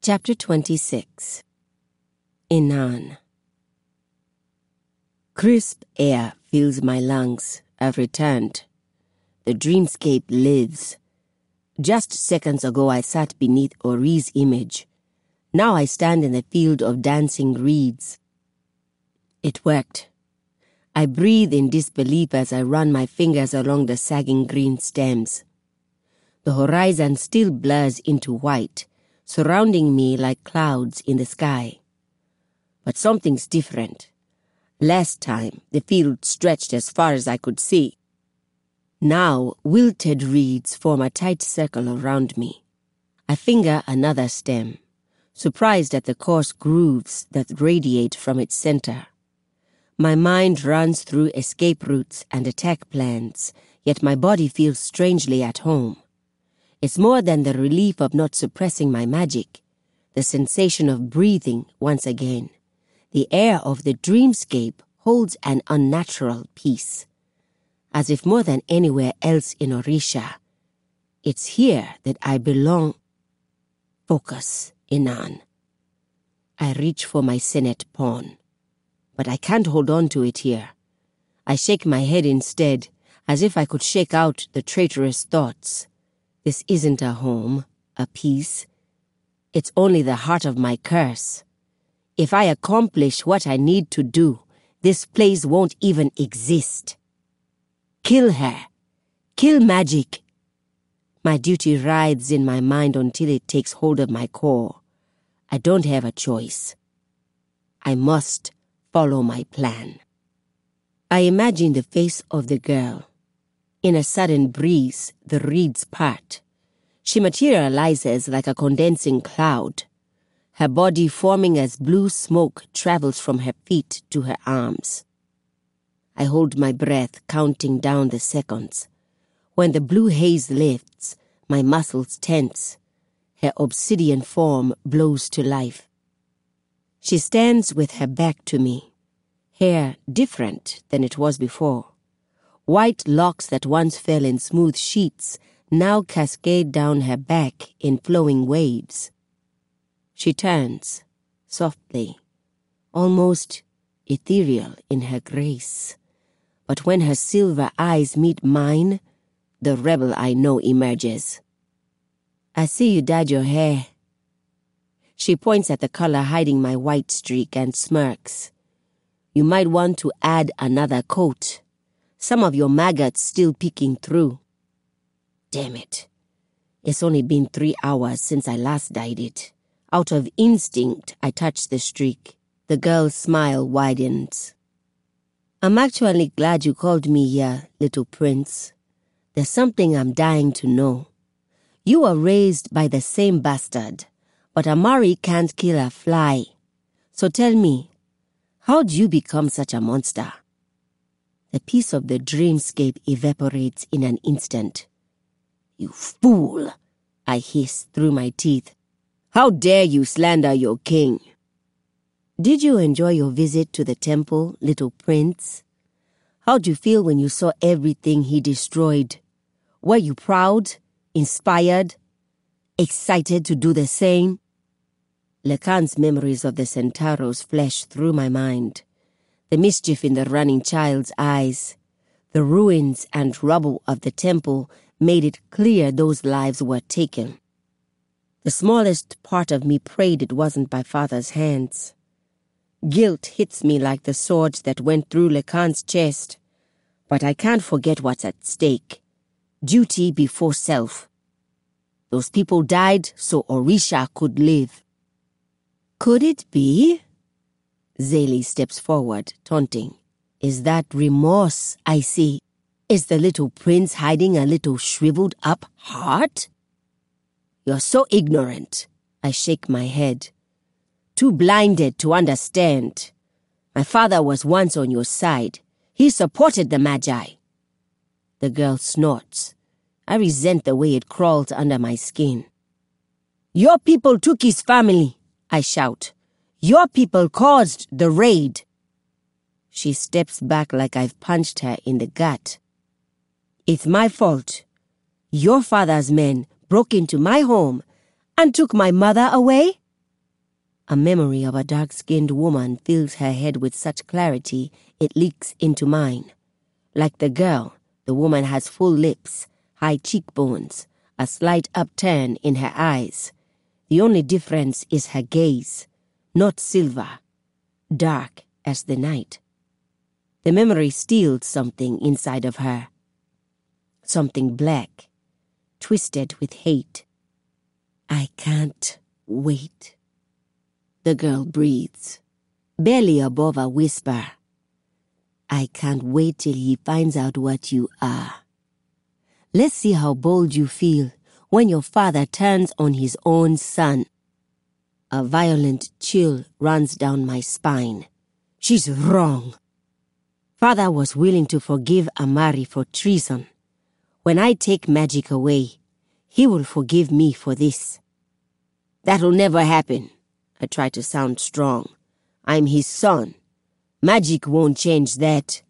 Chapter 26. Inan. Crisp air fills my lungs. I've returned. The dreamscape lives. Just seconds ago I sat beneath Ori's image. Now I stand in the field of dancing reeds. It worked. I breathe in disbelief as I run my fingers along the sagging green stems. The horizon still blurs into white, surrounding me like clouds in the sky. But something's different. Last time, the field stretched as far as I could see. Now, wilted reeds form a tight circle around me. I finger another stem, surprised at the coarse grooves that radiate from its center. My mind runs through escape routes and attack plans, yet my body feels strangely at home. It's more than the relief of not suppressing my magic, the sensation of breathing once again. The air of the dreamscape holds an unnatural peace, as if more than anywhere else in Orisha. It's here that I belong. Focus, Inan. I reach for my senet pawn, but I can't hold on to it here. I shake my head instead, as if I could shake out the traitorous thoughts. This isn't a home, a peace. It's only the heart of my curse. If I accomplish what I need to do, this place won't even exist. Kill her. Kill magic. My duty writhes in my mind until it takes hold of my core. I don't have a choice. I must follow my plan. I imagine the face of the girl. In a sudden breeze, the reeds part. She materializes like a condensing cloud. Her body forming as blue smoke travels from her feet to her arms. I hold my breath, counting down the seconds. When the blue haze lifts, my muscles tense. Her obsidian form blows to life. She stands with her back to me, hair different than it was before. White locks that once fell in smooth sheets now cascade down her back in flowing waves. She turns, softly, almost ethereal in her grace. But when her silver eyes meet mine, the rebel I know emerges. I see you dyed your hair. She points at the color hiding my white streak and smirks. You might want to add another coat. Some of your maggots still peeking through. Damn it. It's only been 3 hours since I last dyed it. Out of instinct, I touch the streak. The girl's smile widens. I'm actually glad you called me here, little prince. There's something I'm dying to know. You were raised by the same bastard, but Amari can't kill a fly. So tell me, how'd you become such a monster? The piece of the dreamscape evaporates in an instant. You fool, I hiss through my teeth. How dare you slander your king? Did you enjoy your visit to the temple, little prince? How'd you feel when you saw everything he destroyed? Were you proud, inspired, excited to do the same? Lekan's memories of the Centauros flash through my mind. The mischief in the running child's eyes. The ruins and rubble of the temple made it clear those lives were taken. The smallest part of me prayed it wasn't by father's hands. Guilt hits me like the sword that went through Lekan's chest. But I can't forget what's at stake. Duty before self. Those people died so Orisha could live. Could it be? Zélie steps forward, taunting. Is that remorse I see? Is the little prince hiding a little shriveled-up heart? You're so ignorant. I shake my head. Too blinded to understand. My father was once on your side. He supported the Magi. The girl snorts. I resent the way it crawls under my skin. Your people took his family, I shout. Your people caused the raid. She steps back like I've punched her in the gut. It's my fault. Your father's men broke into my home and took my mother away? A memory of a dark-skinned woman fills her head with such clarity it leaks into mine. Like the girl, the woman has full lips, high cheekbones, a slight upturn in her eyes. The only difference is her gaze, not silver, dark as the night. The memory steals something inside of her. Something black, twisted with hate. I can't wait. The girl breathes, barely above a whisper. I can't wait till he finds out what you are. Let's see how bold you feel when your father turns on his own son. A violent chill runs down my spine. She's wrong. Father was willing to forgive Amari for treason. When I take magic away, he will forgive me for this. That'll never happen. I try to sound strong. I'm his son. Magic won't change that.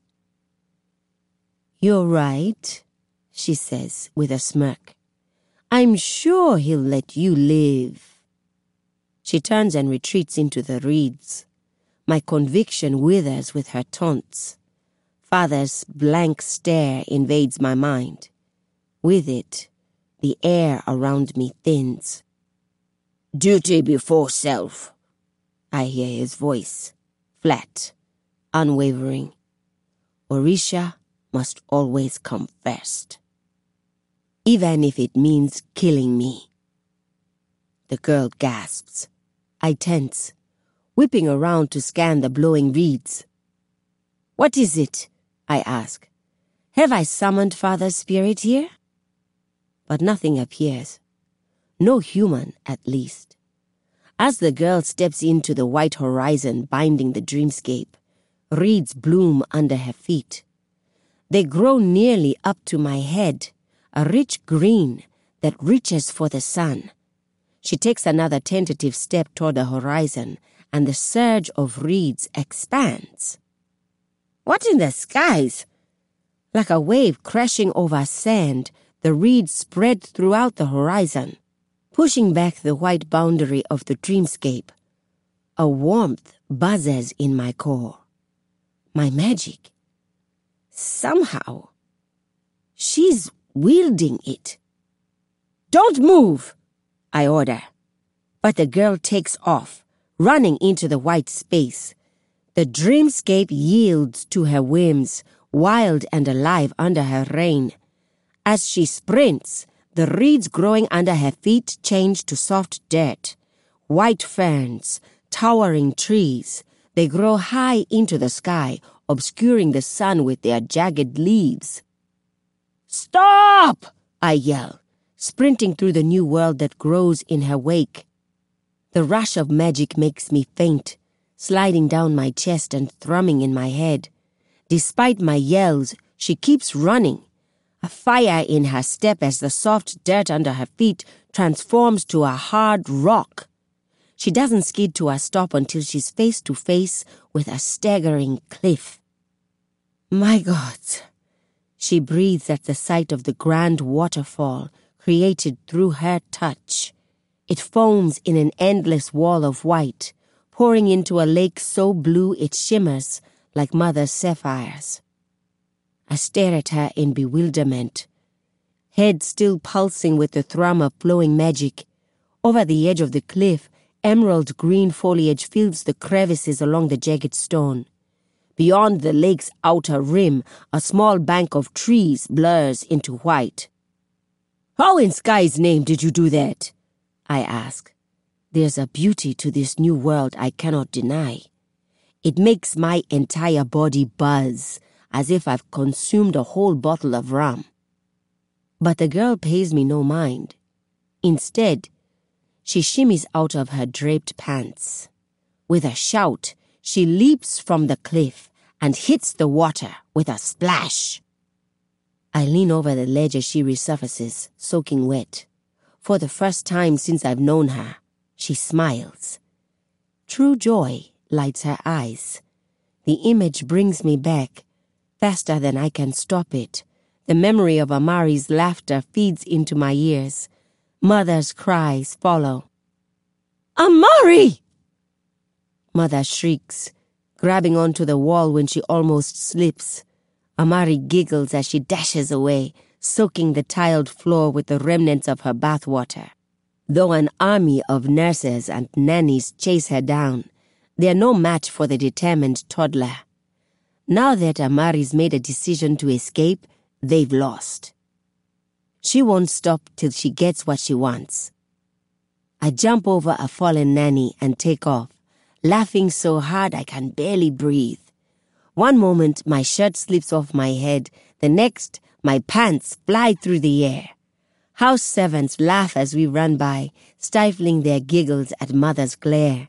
You're right, she says with a smirk. I'm sure he'll let you live. She turns and retreats into the reeds. My conviction withers with her taunts. Father's blank stare invades my mind. With it, the air around me thins. Duty before self. I hear his voice, flat, unwavering. Orisha must always come first. Even if it means killing me. The girl gasps. I tense, whipping around to scan the blowing reeds. What is it? I ask. Have I summoned Father's spirit here? But nothing appears. No human, at least. As the girl steps into the white horizon binding the dreamscape, reeds bloom under her feet. They grow nearly up to my head, a rich green that reaches for the sun. She takes another tentative step toward the horizon, and the surge of reeds expands. What in the skies? Like a wave crashing over sand, the reeds spread throughout the horizon, pushing back the white boundary of the dreamscape. A warmth buzzes in my core. My magic. Somehow, she's wielding it. Don't move, I order. But the girl takes off, running into the white space. The dreamscape yields to her whims, wild and alive under her reign. As she sprints, the reeds growing under her feet change to soft dirt. White ferns, towering trees, they grow high into the sky, obscuring the sun with their jagged leaves. Stop! I yell, sprinting through the new world that grows in her wake. The rush of magic makes me faint, sliding down my chest and thrumming in my head. Despite my yells, she keeps running. A fire in her step as the soft dirt under her feet transforms to a hard rock. She doesn't skid to a stop until she's face to face with a staggering cliff. My God! She breathes at the sight of the grand waterfall created through her touch. It foams in an endless wall of white, pouring into a lake so blue it shimmers like mother's sapphires. I stare at her in bewilderment, head still pulsing with the thrum of flowing magic. Over the edge of the cliff, emerald green foliage fills the crevices along the jagged stone. Beyond the lake's outer rim, a small bank of trees blurs into white. How in Sky's name did you do that? I ask. There's a beauty to this new world I cannot deny. It makes my entire body buzz, as if I've consumed a whole bottle of rum. But the girl pays me no mind. Instead, she shimmies out of her draped pants. With a shout, she leaps from the cliff and hits the water with a splash. I lean over the ledge as she resurfaces, soaking wet. For the first time since I've known her, she smiles. True joy lights her eyes. The image brings me back. Faster than I can stop it, the memory of Amari's laughter feeds into my ears. Mother's cries follow. Amari! Mother shrieks, grabbing onto the wall when she almost slips. Amari giggles as she dashes away, soaking the tiled floor with the remnants of her bathwater. Though an army of nurses and nannies chase her down, they are no match for the determined toddler. Now that Amari's made a decision to escape, they've lost. She won't stop till she gets what she wants. I jump over a fallen nanny and take off, laughing so hard I can barely breathe. One moment, my shirt slips off my head. The next, my pants fly through the air. House servants laugh as we run by, stifling their giggles at Mother's glare.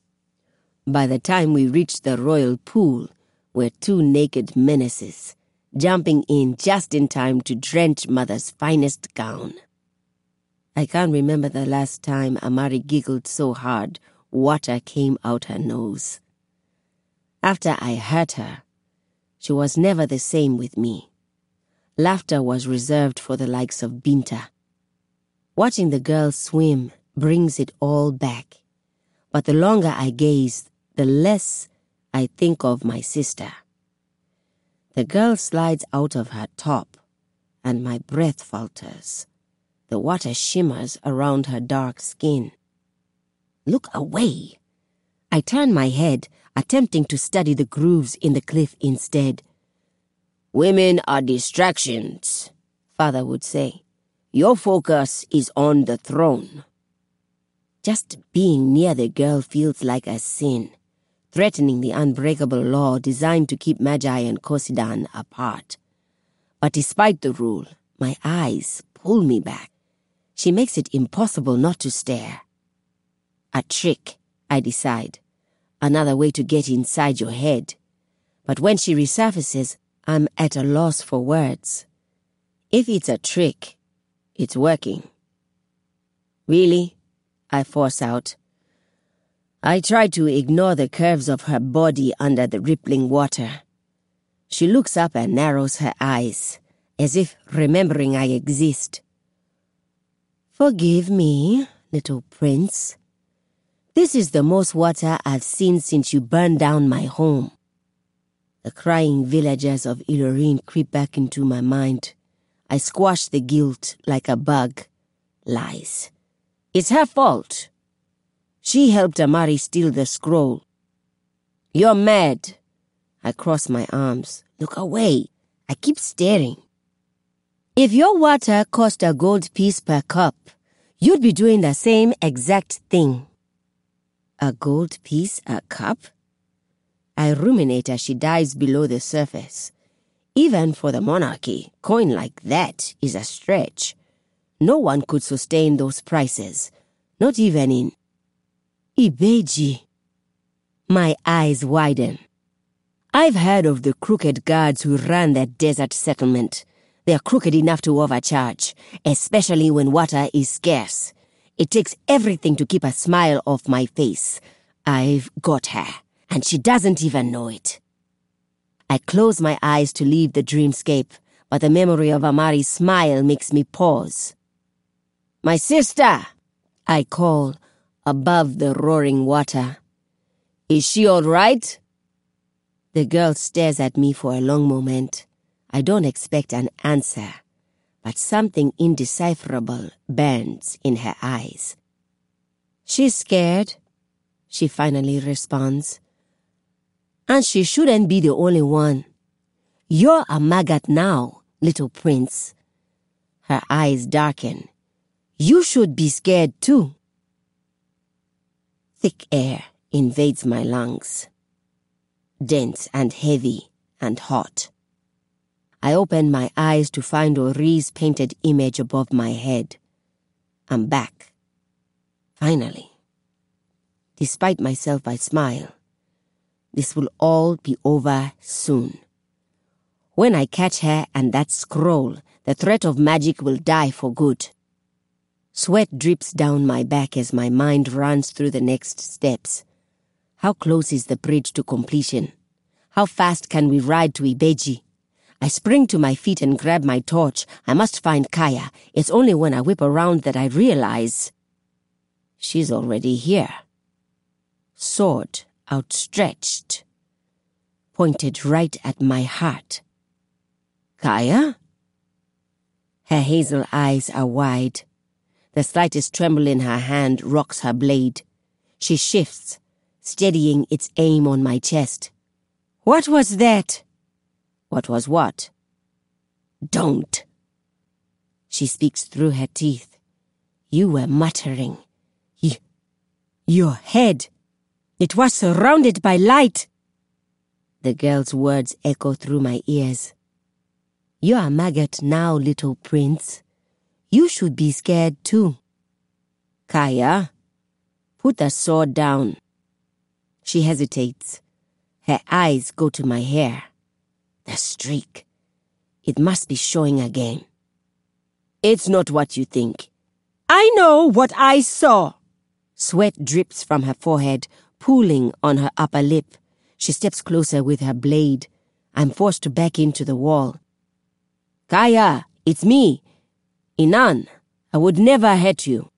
By the time we reach the royal pool, we're two naked menaces, jumping in just in time to drench Mother's finest gown. I can't remember the last time Amari giggled so hard water came out her nose. After I hurt her, she was never the same with me. Laughter was reserved for the likes of Binta. Watching the girl swim brings it all back. But the longer I gaze, the less I think of my sister. The girl slides out of her top, and my breath falters. The water shimmers around her dark skin. Look away! I turn my head, attempting to study the grooves in the cliff instead. Women are distractions, Father would say. Your focus is on the throne. Just being near the girl feels like a sin, threatening the unbreakable law designed to keep Magi and Kosidan apart. But despite the rule, my eyes pull me back. She makes it impossible not to stare. A trick, I decide. Another way to get inside your head. But when she resurfaces, I'm at a loss for words. If it's a trick, it's working. Really? I force out. I try to ignore the curves of her body under the rippling water. She looks up and narrows her eyes, as if remembering I exist. Forgive me, little prince. This is the most water I've seen since you burned down my home. The crying villagers of Ilorin creep back into my mind. I squash the guilt like a bug. Lies. It's her fault. She helped Amari steal the scroll. You're mad. I cross my arms. Look away. I keep staring. If your water cost a gold piece per cup, you'd be doing the same exact thing. A gold piece a cup? I ruminate as she dives below the surface. Even for the monarchy, coin like that is a stretch. No one could sustain those prices, not even in Ibeji. My eyes widen. I've heard of the crooked guards who run that desert settlement. They're crooked enough to overcharge, especially when water is scarce. It takes everything to keep a smile off my face. I've got her, and she doesn't even know it. I close my eyes to leave the dreamscape, but the memory of Amari's smile makes me pause. My sister, I call, above the roaring water. Is she all right? The girl stares at me for a long moment. I don't expect an answer, but something indecipherable burns in her eyes. She's scared, she finally responds. And she shouldn't be the only one. You're a maggot now, little prince. Her eyes darken. You should be scared too. Thick air invades my lungs. Dense and heavy and hot. I open my eyes to find Ori's painted image above my head. I'm back. Finally. Despite myself, I smile. This will all be over soon. When I catch her and that scroll, the threat of magic will die for good. Sweat drips down my back as my mind runs through the next steps. How close is the bridge to completion? How fast can we ride to Ibeji? I spring to my feet and grab my torch. I must find Kaya. It's only when I whip around that I realize she's already here. Sword outstretched, pointed right at my heart. Kaya? Her hazel eyes are wide. The slightest tremble in her hand rocks her blade. She shifts, steadying its aim on my chest. What was that? What was what? Don't. She speaks through her teeth. You were muttering. Your head. It was surrounded by light. The girl's words echo through my ears. You're a maggot now, little prince. You should be scared too. Kaya, put the sword down. She hesitates. Her eyes go to my hair. The streak. It must be showing again. It's not what you think. I know what I saw. Sweat drips from her forehead, pooling on her upper lip. She steps closer with her blade. I'm forced to back into the wall. Kaya, it's me. Inan, I would never hurt you.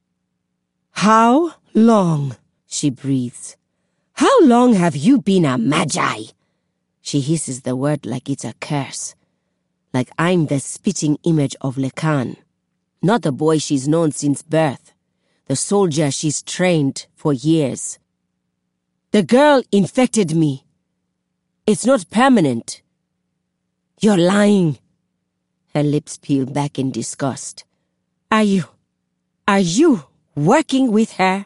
How long? She breathes. How long have you been a magi? She hisses the word like it's a curse. Like I'm the spitting image of Lekan. Not the boy she's known since birth. The soldier she's trained for years. The girl infected me. It's not permanent. You're lying. Her lips peel back in disgust. Are you working with her?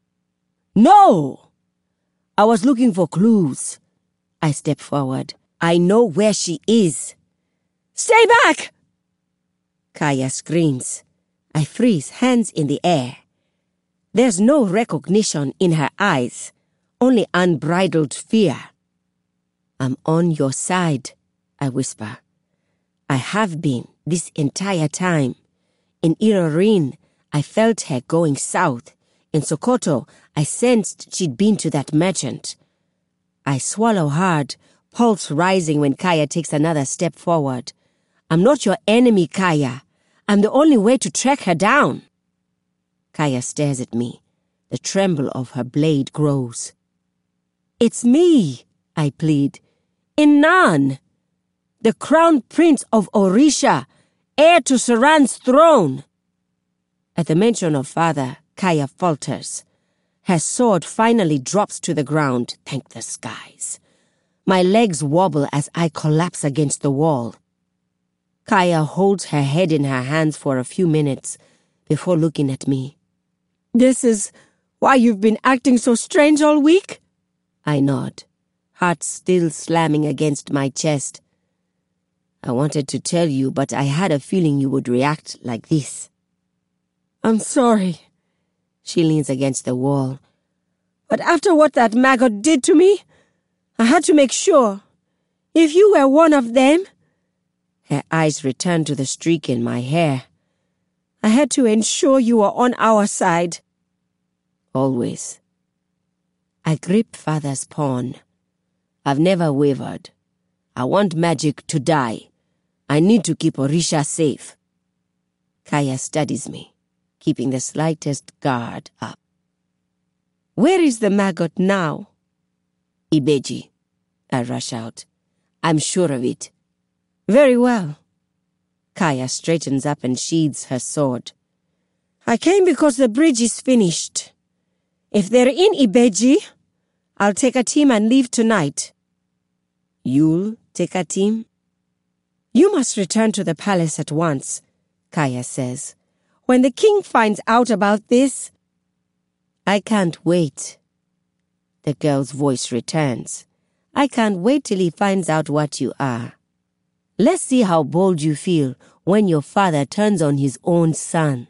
No! I was looking for clues. I step forward. I know where she is. Stay back! Kaya screams. I freeze, hands in the air. There's no recognition in her eyes, only unbridled fear. I'm on your side, I whisper. I have been this entire time. In Irorin, I felt her going south. In Sokoto, I sensed she'd been to that merchant. I swallow hard, pulse rising when Kaya takes another step forward. I'm not your enemy, Kaya. I'm the only way to track her down. Kaya stares at me. The tremble of her blade grows. It's me, I plead. Inan, the crown prince of Orisha, heir to Saran's throne. At the mention of father, Kaya falters. Her sword finally drops to the ground, thank the skies. My legs wobble as I collapse against the wall. Kaya holds her head in her hands for a few minutes before looking at me. This is why you've been acting so strange all week? I nod, heart still slamming against my chest. I wanted to tell you, but I had a feeling you would react like this. I'm sorry. She leans against the wall. But after what that maggot did to me, I had to make sure. If you were one of them... Her eyes return to the streak in my hair. I had to ensure you were on our side. Always. I grip father's pawn. I've never wavered. I want magic to die. I need to keep Orisha safe. Kaya studies me, keeping the slightest guard up. Where is the maggot now? Ibeji. I rush out. I'm sure of it. Very well. Kaya straightens up and sheathes her sword. I came because the bridge is finished. If they're in Ibeji, I'll take a team and leave tonight. You'll take a team? You must return to the palace at once, Kaya says. When the king finds out about this... I can't wait. The girl's voice returns. I can't wait till he finds out what you are. Let's see how bold you feel when your father turns on his own son.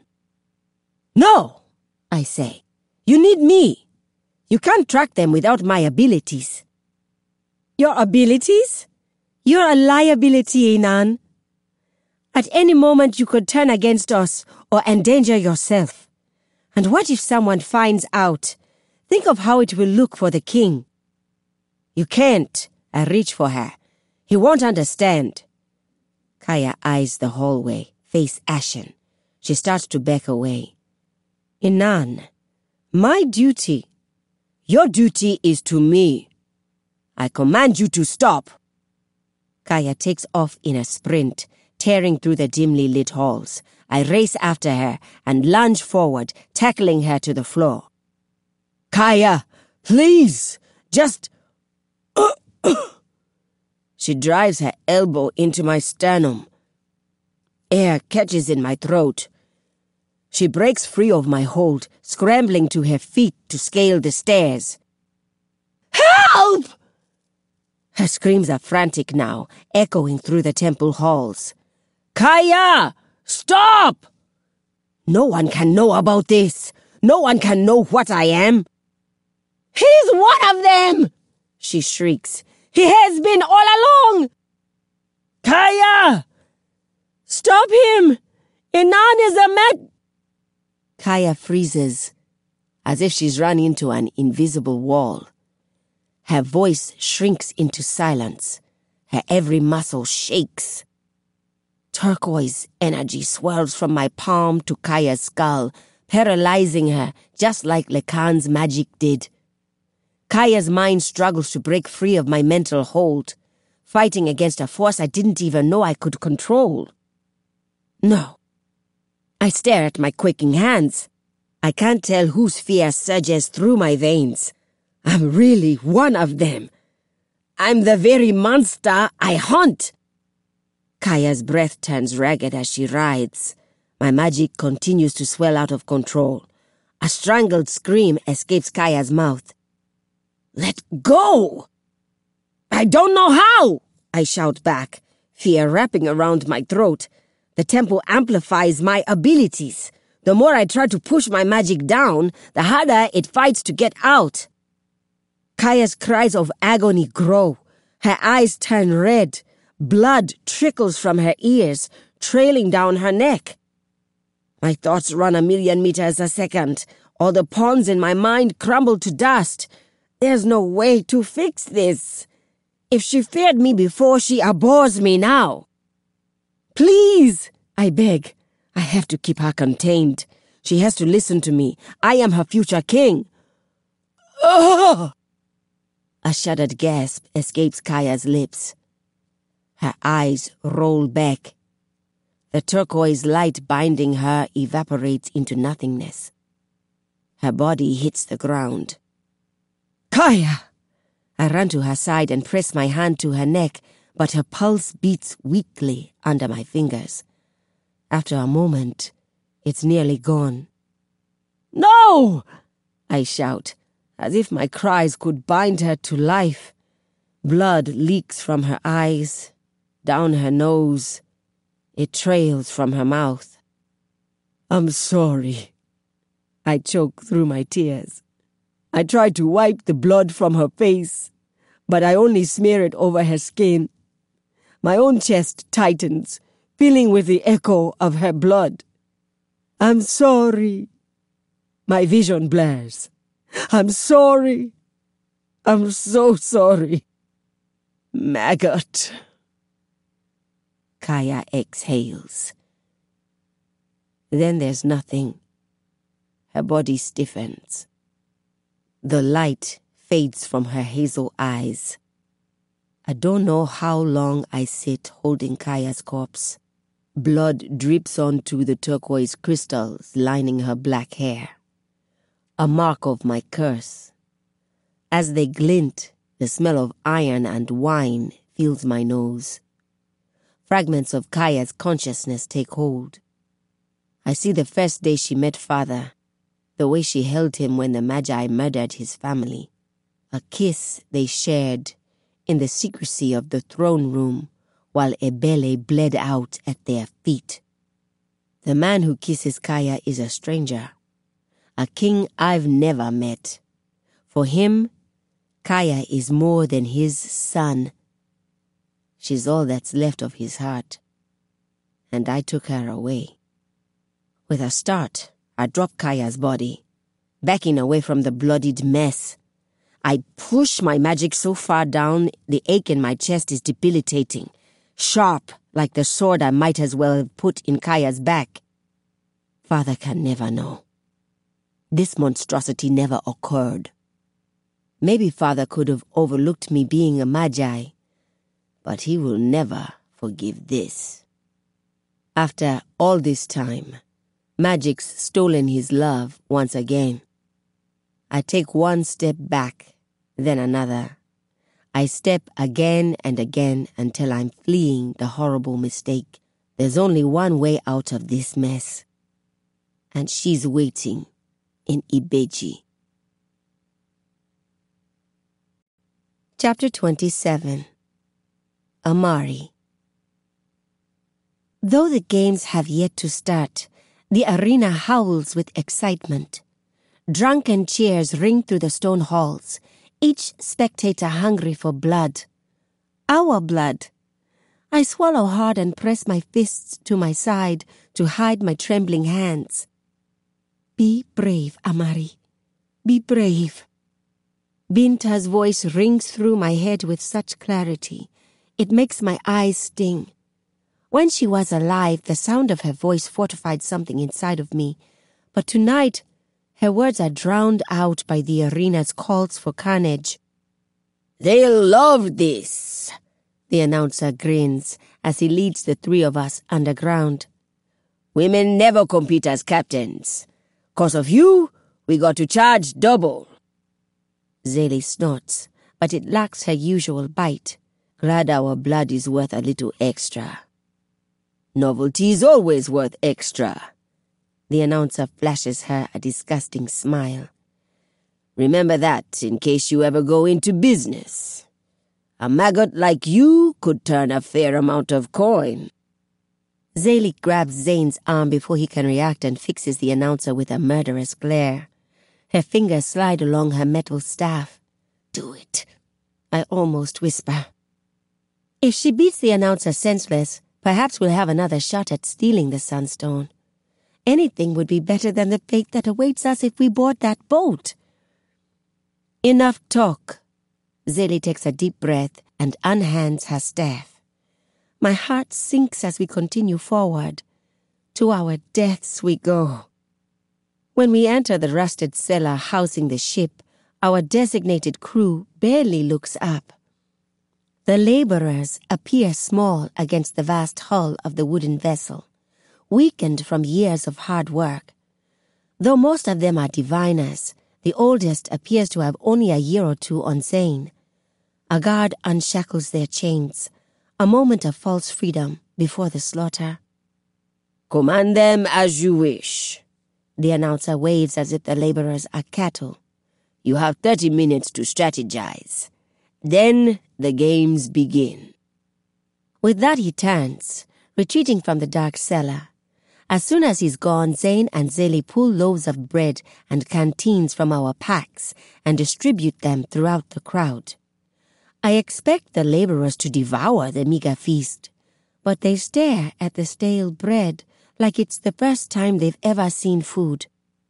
No, I say. You need me. You can't track them without my abilities. Your abilities? You're a liability, Inan. At any moment you could turn against us or endanger yourself. And what if someone finds out? Think of how it will look for the king. You can't. I reach for her. He won't understand. Kaya eyes the hallway, face ashen. She starts to back away. Inan, my duty. Your duty is to me. I command you to stop. Kaya takes off in a sprint, tearing through the dimly lit halls. I race after her and lunge forward, tackling her to the floor. Kaya, please, just... She drives her elbow into my sternum. Air catches in my throat. She breaks free of my hold, scrambling to her feet to scale the stairs. Help! Her screams are frantic now, echoing through the temple halls. Kaya! Stop! No one can know about this. No one can know what I am. He's one of them! She shrieks. He has been all along! Kaya! Stop him! Inan is a man... Kaya freezes, as if she's run into an invisible wall. Her voice shrinks into silence. Her every muscle shakes. Turquoise energy swirls from my palm to Kaya's skull, paralyzing her just like Lekan's magic did. Kaya's mind struggles to break free of my mental hold, fighting against a force I didn't even know I could control. No. I stare at my quaking hands. I can't tell whose fear surges through my veins. I'm really one of them. I'm the very monster I hunt. Kaya's breath turns ragged as she writhes. My magic continues to swell out of control. A strangled scream escapes Kaya's mouth. Let go! I don't know how! I shout back, fear wrapping around my throat. The temple amplifies my abilities. The more I try to push my magic down, the harder it fights to get out. Kaya's cries of agony grow. Her eyes turn red. Blood trickles from her ears, trailing down her neck. My thoughts run 1,000,000 meters a second. All the pawns in my mind crumble to dust. There's no way to fix this. If she feared me before, she abhors me now. Please, I beg. I have to keep her contained. She has to listen to me. I am her future king. Oh! A shuddered gasp escapes Kaya's lips. Her eyes roll back. The turquoise light binding her evaporates into nothingness. Her body hits the ground. Kaya! I run to her side and press my hand to her neck, but her pulse beats weakly under my fingers. After a moment, it's nearly gone. No! I shout, as if my cries could bind her to life. Blood leaks from her eyes, down her nose. It trails from her mouth. I'm sorry. I choke through my tears. I try to wipe the blood from her face, but I only smear it over her skin. My own chest tightens, filling with the echo of her blood. I'm sorry. My vision blurs. I'm sorry. I'm so sorry. Maggot. Kaya exhales. Then there's nothing. Her body stiffens. The light fades from her hazel eyes. I don't know how long I sit holding Kaya's corpse. Blood drips onto the turquoise crystals lining her black hair. A mark of my curse. As they glint, the smell of iron and wine fills my nose. Fragments of Kaya's consciousness take hold. I see the first day she met Father, the way she held him when the Magi murdered his family. A kiss they shared in the secrecy of the throne room while Ebele bled out at their feet. The man who kisses Kaya is a stranger, a king I've never met. For him, Kaya is more than his son. She's all that's left of his heart. And I took her away. With a start, I drop Kaya's body, backing away from the bloodied mess. I push my magic so far down, the ache in my chest is debilitating, sharp like the sword I might as well have put in Kaya's back. Father can never know. This monstrosity never occurred. Maybe Father could have overlooked me being a magi, but he will never forgive this. After all this time, magic's stolen his love once again. I take one step back, then another. I step again and again until I'm fleeing the horrible mistake. There's only one way out of this mess. And she's waiting in Ibeji. Chapter 27. Amari. Though the games have yet to start, the arena howls with excitement. Drunken cheers ring through the stone halls, each spectator hungry for blood. Our blood. I swallow hard and press my fists to my side to hide my trembling hands. Be brave, Amari. Be brave. Binta's voice rings through my head with such clarity. It makes my eyes sting. When she was alive, the sound of her voice fortified something inside of me. But tonight, her words are drowned out by the arena's calls for carnage. "They'll love this," the announcer grins as he leads the three of us underground. "Women never compete as captains. 'Cause of you, we got to charge double." Zélie snorts, but it lacks her usual bite. Glad our blood is worth a little extra. "Novelty is always worth extra." The announcer flashes her a disgusting smile. "Remember that in case you ever go into business. A maggot like you could turn a fair amount of coin." Zélie grabs Zane's arm before he can react and fixes the announcer with a murderous glare. Her fingers slide along her metal staff. "Do it," I almost whisper. If she beats the announcer senseless, perhaps we'll have another shot at stealing the Sunstone. Anything would be better than the fate that awaits us if we board that boat. Enough talk. Zélie takes a deep breath and unhands her staff. My heart sinks as we continue forward. To our deaths we go. When we enter the rusted cellar housing the ship, our designated crew barely looks up. The laborers appear small against the vast hull of the wooden vessel, weakened from years of hard work. Though most of them are diviners, the oldest appears to have only a year or two on Zane. A guard unshackles their chains, a moment of false freedom before the slaughter. "Command them as you wish." The announcer waves as if the laborers are cattle. "You have 30 minutes to strategize. Then the games begin." With that he turns, retreating from the dark cellar. As soon as he's gone, Zane and Zélie pull loaves of bread and canteens from our packs and distribute them throughout the crowd. I expect the laborers to devour the meager feast, but they stare at the stale bread like it's the first time they've ever seen food.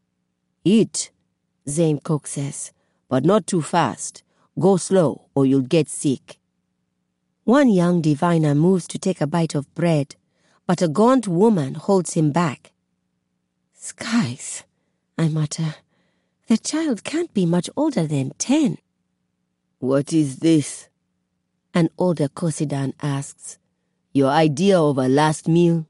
"Eat," Zane coaxes, "but not too fast. Go slow or you'll get sick." One young diviner moves to take a bite of bread, but a gaunt woman holds him back. "Skies," I mutter. "The child can't be much older than 10. "What is this?" an older Kosidan asks. "Your idea of a last meal?"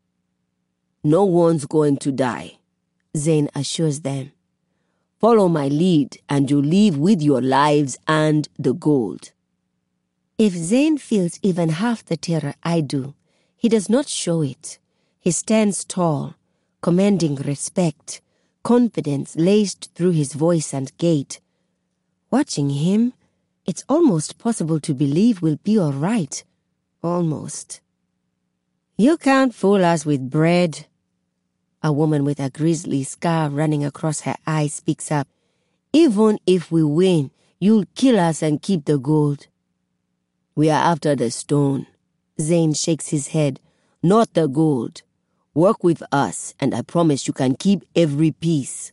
"No one's going to die," Zane assures them. "Follow my lead and you'll leave with your lives and the gold." If Zane feels even half the terror I do, he does not show it. He stands tall, commanding respect, confidence laced through his voice and gait. Watching him, it's almost possible to believe we'll be all right. Almost. "You can't fool us with bread." A woman with a grisly scar running across her eye speaks up. "Even if we win, you'll kill us and keep the gold." "We are after the stone." Zane shakes his head. "Not the gold. Work with us, and I promise you can keep every piece."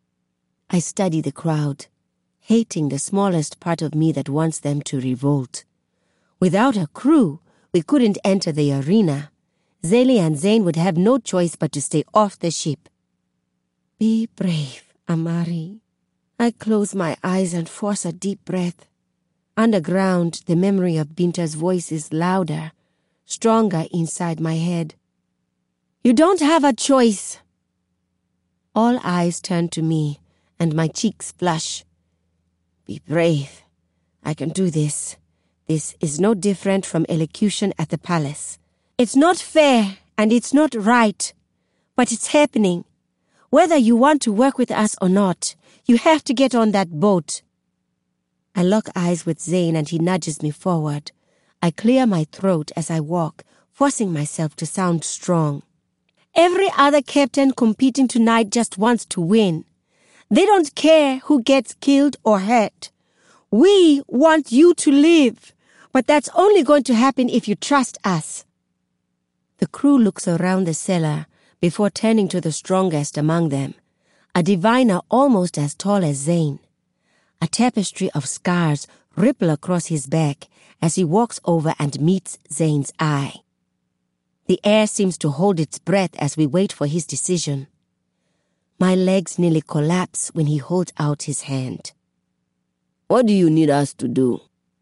I study the crowd, hating the smallest part of me that wants them to revolt. Without a crew, we couldn't enter the arena. Zélie and Zane would have no choice but to stay off the ship. "Be brave, Amari," I close my eyes and force a deep breath. Underground, the memory of Binta's voice is louder, stronger inside my head. You don't have a choice. All eyes turn to me, and my cheeks flush. Be brave. I can do this. This is no different from elocution at the palace. It's not fair, and it's not right, but it's happening. Whether you want to work with us or not, you have to get on that boat. I lock eyes with Zane and he nudges me forward. I clear my throat as I walk, forcing myself to sound strong. Every other captain competing tonight just wants to win. They don't care who gets killed or hurt. We want you to live, but that's only going to happen if you trust us. The crew looks around the cellar before turning to the strongest among them, a diviner almost as tall as Zane. A tapestry of scars ripple across his back as he walks over and meets Zane's eye. The air seems to hold its breath as we wait for his decision. My legs nearly collapse when he holds out his hand. What do you need us to do?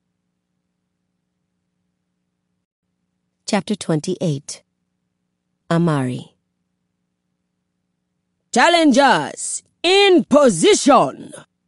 Chapter 28. Amari. Challengers, in position!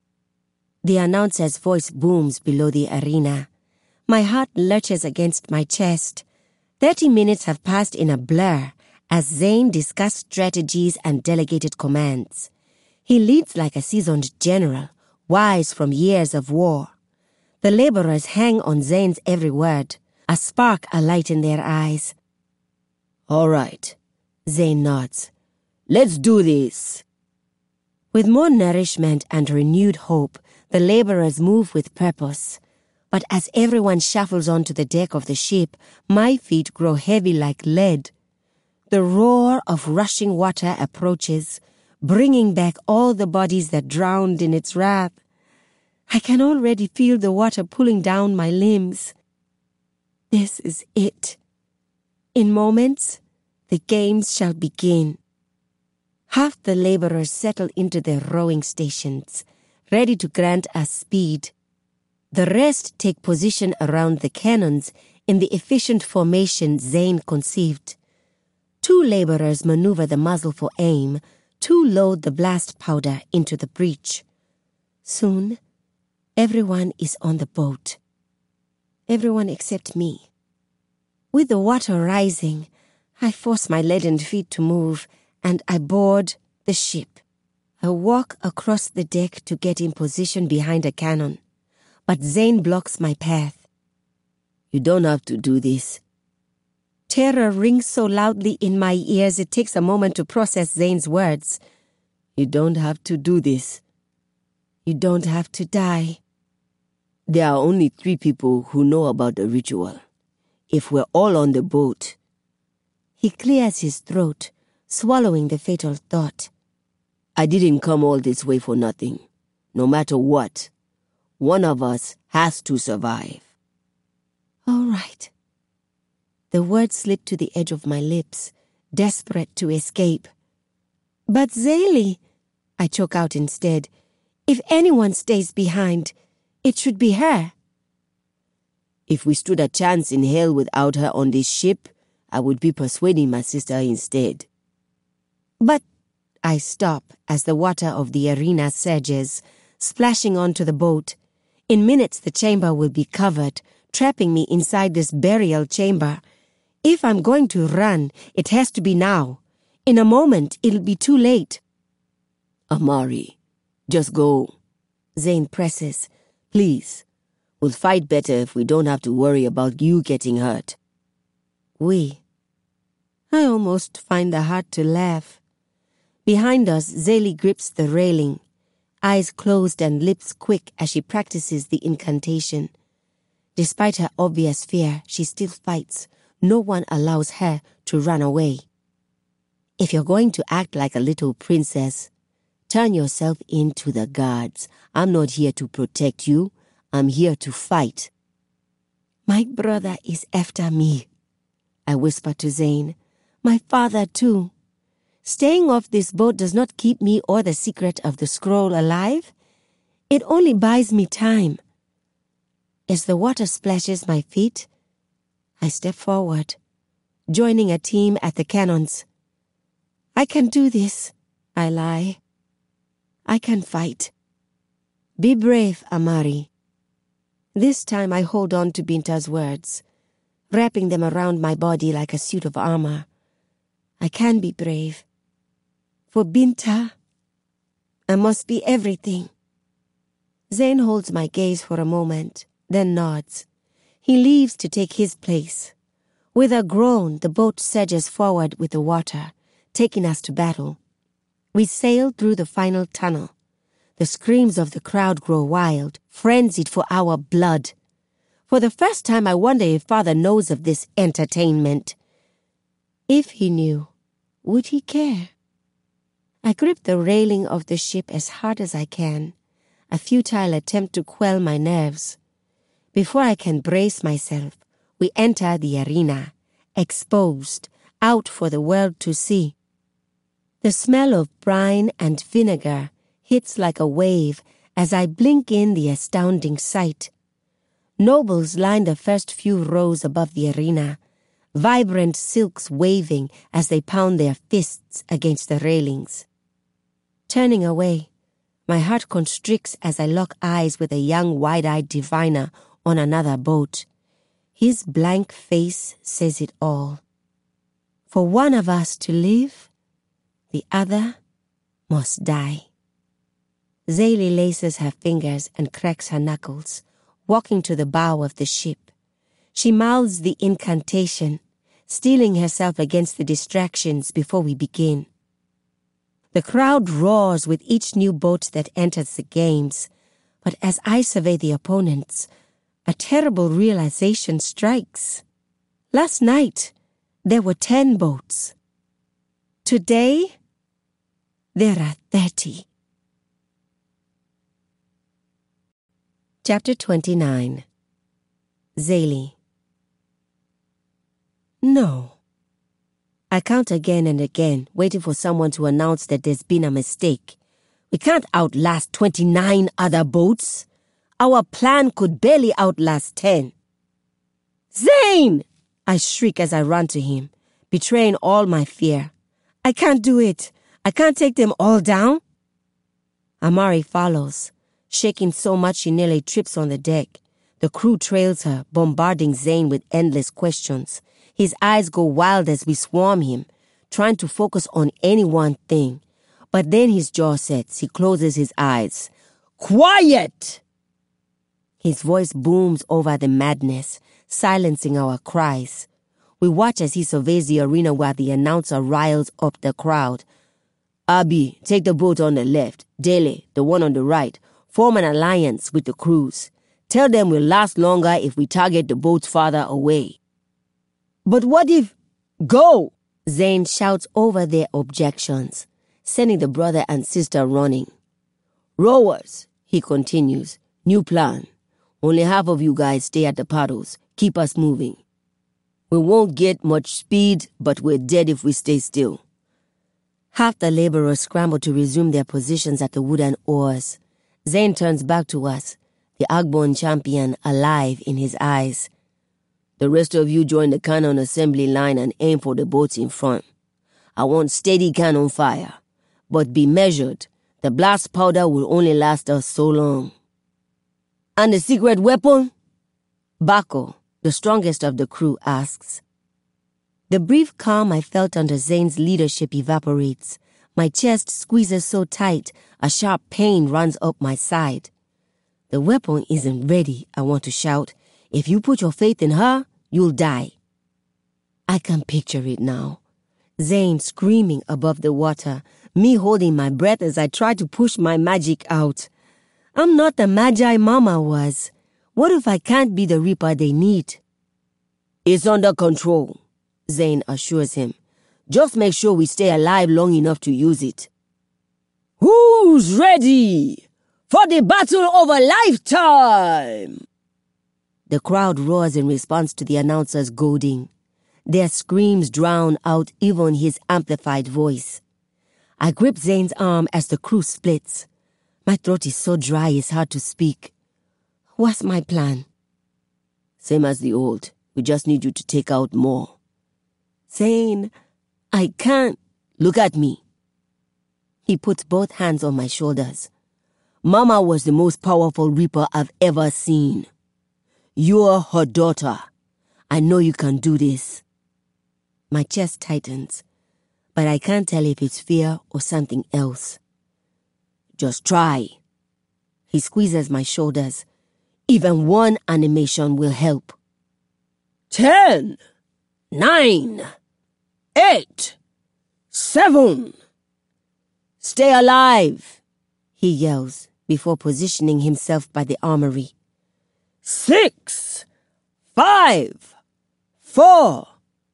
The announcer's voice booms below the arena. My heart lurches against my chest. 30 minutes have passed in a blur as Zane discussed strategies and delegated commands. He leads like a seasoned general, wise from years of war. The laborers hang on Zane's every word, a spark alight in their eyes. All right, Zane nods. Let's do this. With more nourishment and renewed hope, the laborers move with purpose. But as everyone shuffles onto the deck of the ship, my feet grow heavy like lead. The roar of rushing water approaches, bringing back all the bodies that drowned in its wrath. I can already feel the water pulling down my limbs. This is it. In moments, the games shall begin. Half the laborers settle into their rowing stations, ready to grant us speed. The rest take position around the cannons in the efficient formation Zane conceived. 2 laborers maneuver the muzzle for aim, 2 load the blast powder into the breech. Soon, everyone is on the boat. Everyone except me. With the water rising, I force my leaden feet to move, and I board the ship. I walk across the deck to get in position behind a cannon, but Zane blocks my path. You don't have to do this. Terror rings so loudly in my ears it takes a moment to process Zane's words. You don't have to do this. You don't have to die. There are only 3 people who know about the ritual. If we're all on the boat. He clears his throat, swallowing the fatal thought. I didn't come all this way for nothing. No matter what, one of us has to survive. All right. The words slip to the edge of my lips, desperate to escape. But Zaylee, I choke out instead. If anyone stays behind, it should be her. If we stood a chance in hell without her on this ship, I would be persuading my sister instead. But I stop as the water of the arena surges, splashing onto the boat. In minutes the chamber will be covered, trapping me inside this burial chamber. If I'm going to run, it has to be now. In a moment, it'll be too late. Amari, just go. Zane presses. Please. We'll fight better if we don't have to worry about you getting hurt. We. I almost find the heart to laugh. Behind us, Zaylee grips the railing, eyes closed and lips quick as she practices the incantation. Despite her obvious fear, she still fights. No one allows her to run away. If you're going to act like a little princess, turn yourself in to the guards. I'm not here to protect you. I'm here to fight. My brother is after me, I whisper to Zane. My father too. Staying off this boat does not keep me or the secret of the scroll alive. It only buys me time. As the water splashes my feet, I step forward, joining a team at the cannons. I can do this, I lie. I can fight. Be brave, Amari. This time I hold on to Binta's words, wrapping them around my body like a suit of armor. I can be brave. For Binta, I must be everything. Zain holds my gaze for a moment, then nods. He leaves to take his place. With a groan, the boat surges forward with the water, taking us to battle. We sail through the final tunnel. The screams of the crowd grow wild, frenzied for our blood. For the first time, I wonder if Father knows of this entertainment. If he knew, would he care? I grip the railing of the ship as hard as I can, a futile attempt to quell my nerves. Before I can brace myself, we enter the arena, exposed, out for the world to see. The smell of brine and vinegar hits like a wave as I blink in the astounding sight. Nobles line the first few rows above the arena, vibrant silks waving as they pound their fists against the railings. Turning away, my heart constricts as I lock eyes with a young wide-eyed diviner on another boat. His blank face says it all. For one of us to live, the other must die. Zayli laces her fingers and cracks her knuckles, walking to the bow of the ship. She mouths the incantation, steeling herself against the distractions before we begin. The crowd roars with each new boat that enters the games, but as I survey the opponents, a terrible realization strikes. Last night, there were 10 boats. Today, there are 30. Chapter 29. Zayli. No. I count again and again, waiting for someone to announce that there's been a mistake. We can't outlast 29 other boats. Our plan could barely outlast 10. Zain! I shriek as I run to him, betraying all my fear. I can't do it. I can't take them all down. Amari follows, shaking so much she nearly trips on the deck. The crew trails her, bombarding Zain with endless questions. His eyes go wild as we swarm him, trying to focus on any one thing. But then his jaw sets. He closes his eyes. Quiet! His voice booms over the madness, silencing our cries. We watch as he surveys the arena while the announcer riles up the crowd. Abi, take the boat on the left. Dele, the one on the right. Form an alliance with the crews. Tell them we'll last longer if we target the boats farther away. But what if... Go! Zain shouts over their objections, sending the brother and sister running. Rowers, he continues. New plan. Only half of you guys stay at the paddles. Keep us moving. We won't get much speed, but we're dead if we stay still. Half the laborers scramble to resume their positions at the wooden oars. Zain turns back to us, the Agbon champion alive in his eyes. The rest of you join the cannon assembly line and aim for the boats in front. I want steady cannon fire, but be measured. The blast powder will only last us so long. And the secret weapon? Bako, the strongest of the crew, asks. The brief calm I felt under Zain's leadership evaporates. My chest squeezes so tight, a sharp pain runs up my side. The weapon isn't ready, I want to shout. If you put your faith in her, you'll die. I can picture it now. Zain screaming above the water, me holding my breath as I try to push my magic out. I'm not the magi Mama was. What if I can't be the reaper they need? It's under control, Zain assures him. Just make sure we stay alive long enough to use it. Who's ready for the battle of a lifetime? The crowd roars in response to the announcer's goading. Their screams drown out even his amplified voice. I grip Zain's arm as the crew splits. My throat is so dry it's hard to speak. What's my plan? Same as the old. We just need you to take out more. Zane, I can't. Look at me. He puts both hands on my shoulders. Mama was the most powerful Reaper I've ever seen. You're her daughter. I know you can do this. My chest tightens, but I can't tell if it's fear or something else. Just try. He squeezes my shoulders. Even one animation will help. 10, 9, 8, 7. Stay alive, he yells before positioning himself by the armory. 6, 5, 4,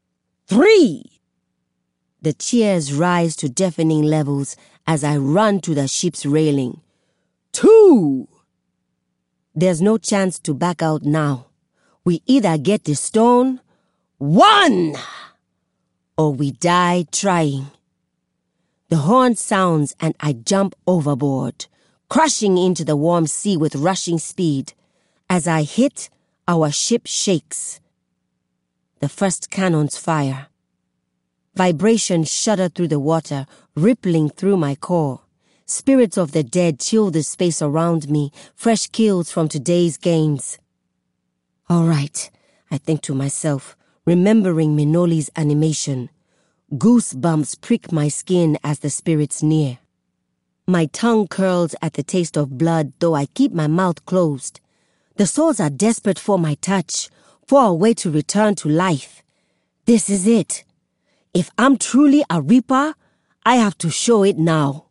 3. The cheers rise to deafening levels as I run to the ship's railing. 2. There's no chance to back out now. We either get the stone, 1, or we die trying. The horn sounds and I jump overboard, crashing into the warm sea with rushing speed. As I hit, our ship shakes. The first cannons fire. Vibrations shudder through the water, rippling through my core. Spirits of the dead chill the space around me, fresh kills from today's games. All right, I think to myself, remembering Minoli's animation. Goosebumps prick my skin as the spirits near. My tongue curls at the taste of blood, though I keep my mouth closed. The souls are desperate for my touch, for a way to return to life. This is it. If I'm truly a Reaper, I have to show it now.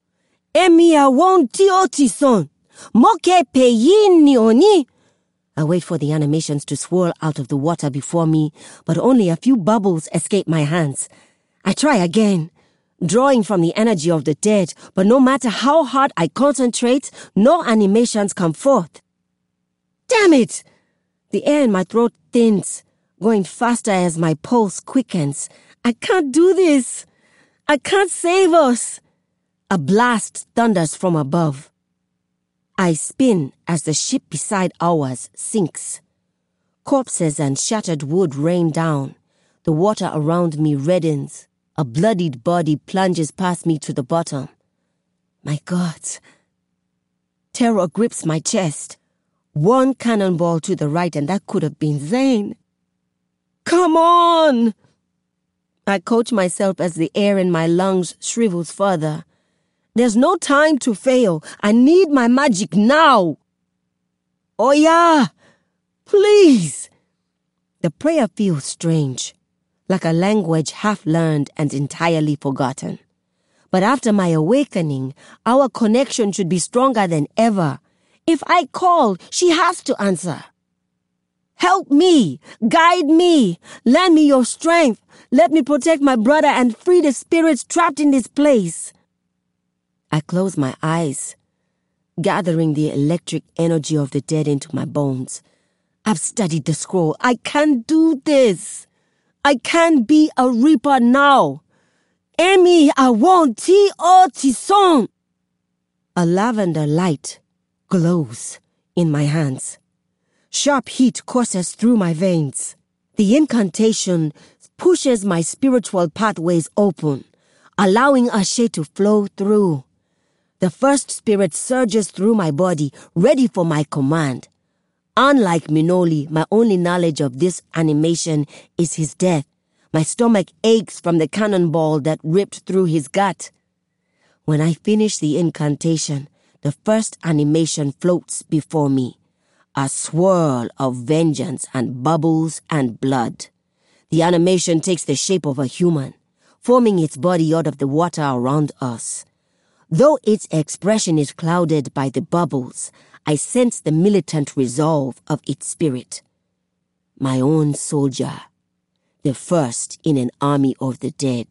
Emi won ti otison, moke peyin ni oni. I wait for the animations to swirl out of the water before me, but only a few bubbles escape my hands. I try again, drawing from the energy of the dead, but no matter how hard I concentrate, no animations come forth. Damn it! The air in my throat thins, going faster as my pulse quickens. I can't do this. I can't save us. A blast thunders from above. I spin as the ship beside ours sinks. Corpses and shattered wood rain down. The water around me reddens. A bloodied body plunges past me to the bottom. My God. Terror grips my chest. One cannonball to the right and that could have been Zane. Come on! I coach myself as the air in my lungs shrivels further. There's no time to fail. I need my magic now. Oh yeah, please. The prayer feels strange, like a language half learned and entirely forgotten. But after my awakening, our connection should be stronger than ever. If I call, she has to answer. Help me, guide me, lend me your strength. Let me protect my brother and free the spirits trapped in this place. I close my eyes, gathering the electric energy of the dead into my bones. I've studied the scroll. I can't do this. I can't be a Reaper now. Emi awon ti otison. A lavender light glows in my hands. Sharp heat courses through my veins. The incantation pushes my spiritual pathways open, allowing Ashe to flow through. The first spirit surges through my body, ready for my command. Unlike Minoli, my only knowledge of this animation is his death. My stomach aches from the cannonball that ripped through his gut. When I finish the incantation, the first animation floats before me. A swirl of vengeance and bubbles and blood. The animation takes the shape of a human, forming its body out of the water around us. Though its expression is clouded by the bubbles, I sense the militant resolve of its spirit. My own soldier, the first in an army of the dead.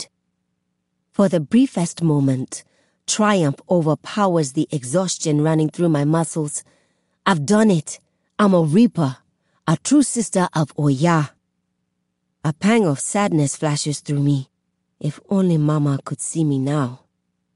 For the briefest moment, triumph overpowers the exhaustion running through my muscles. I've done it. I'm a Reaper, a true sister of Oya. A pang of sadness flashes through me. If only Mama could see me now.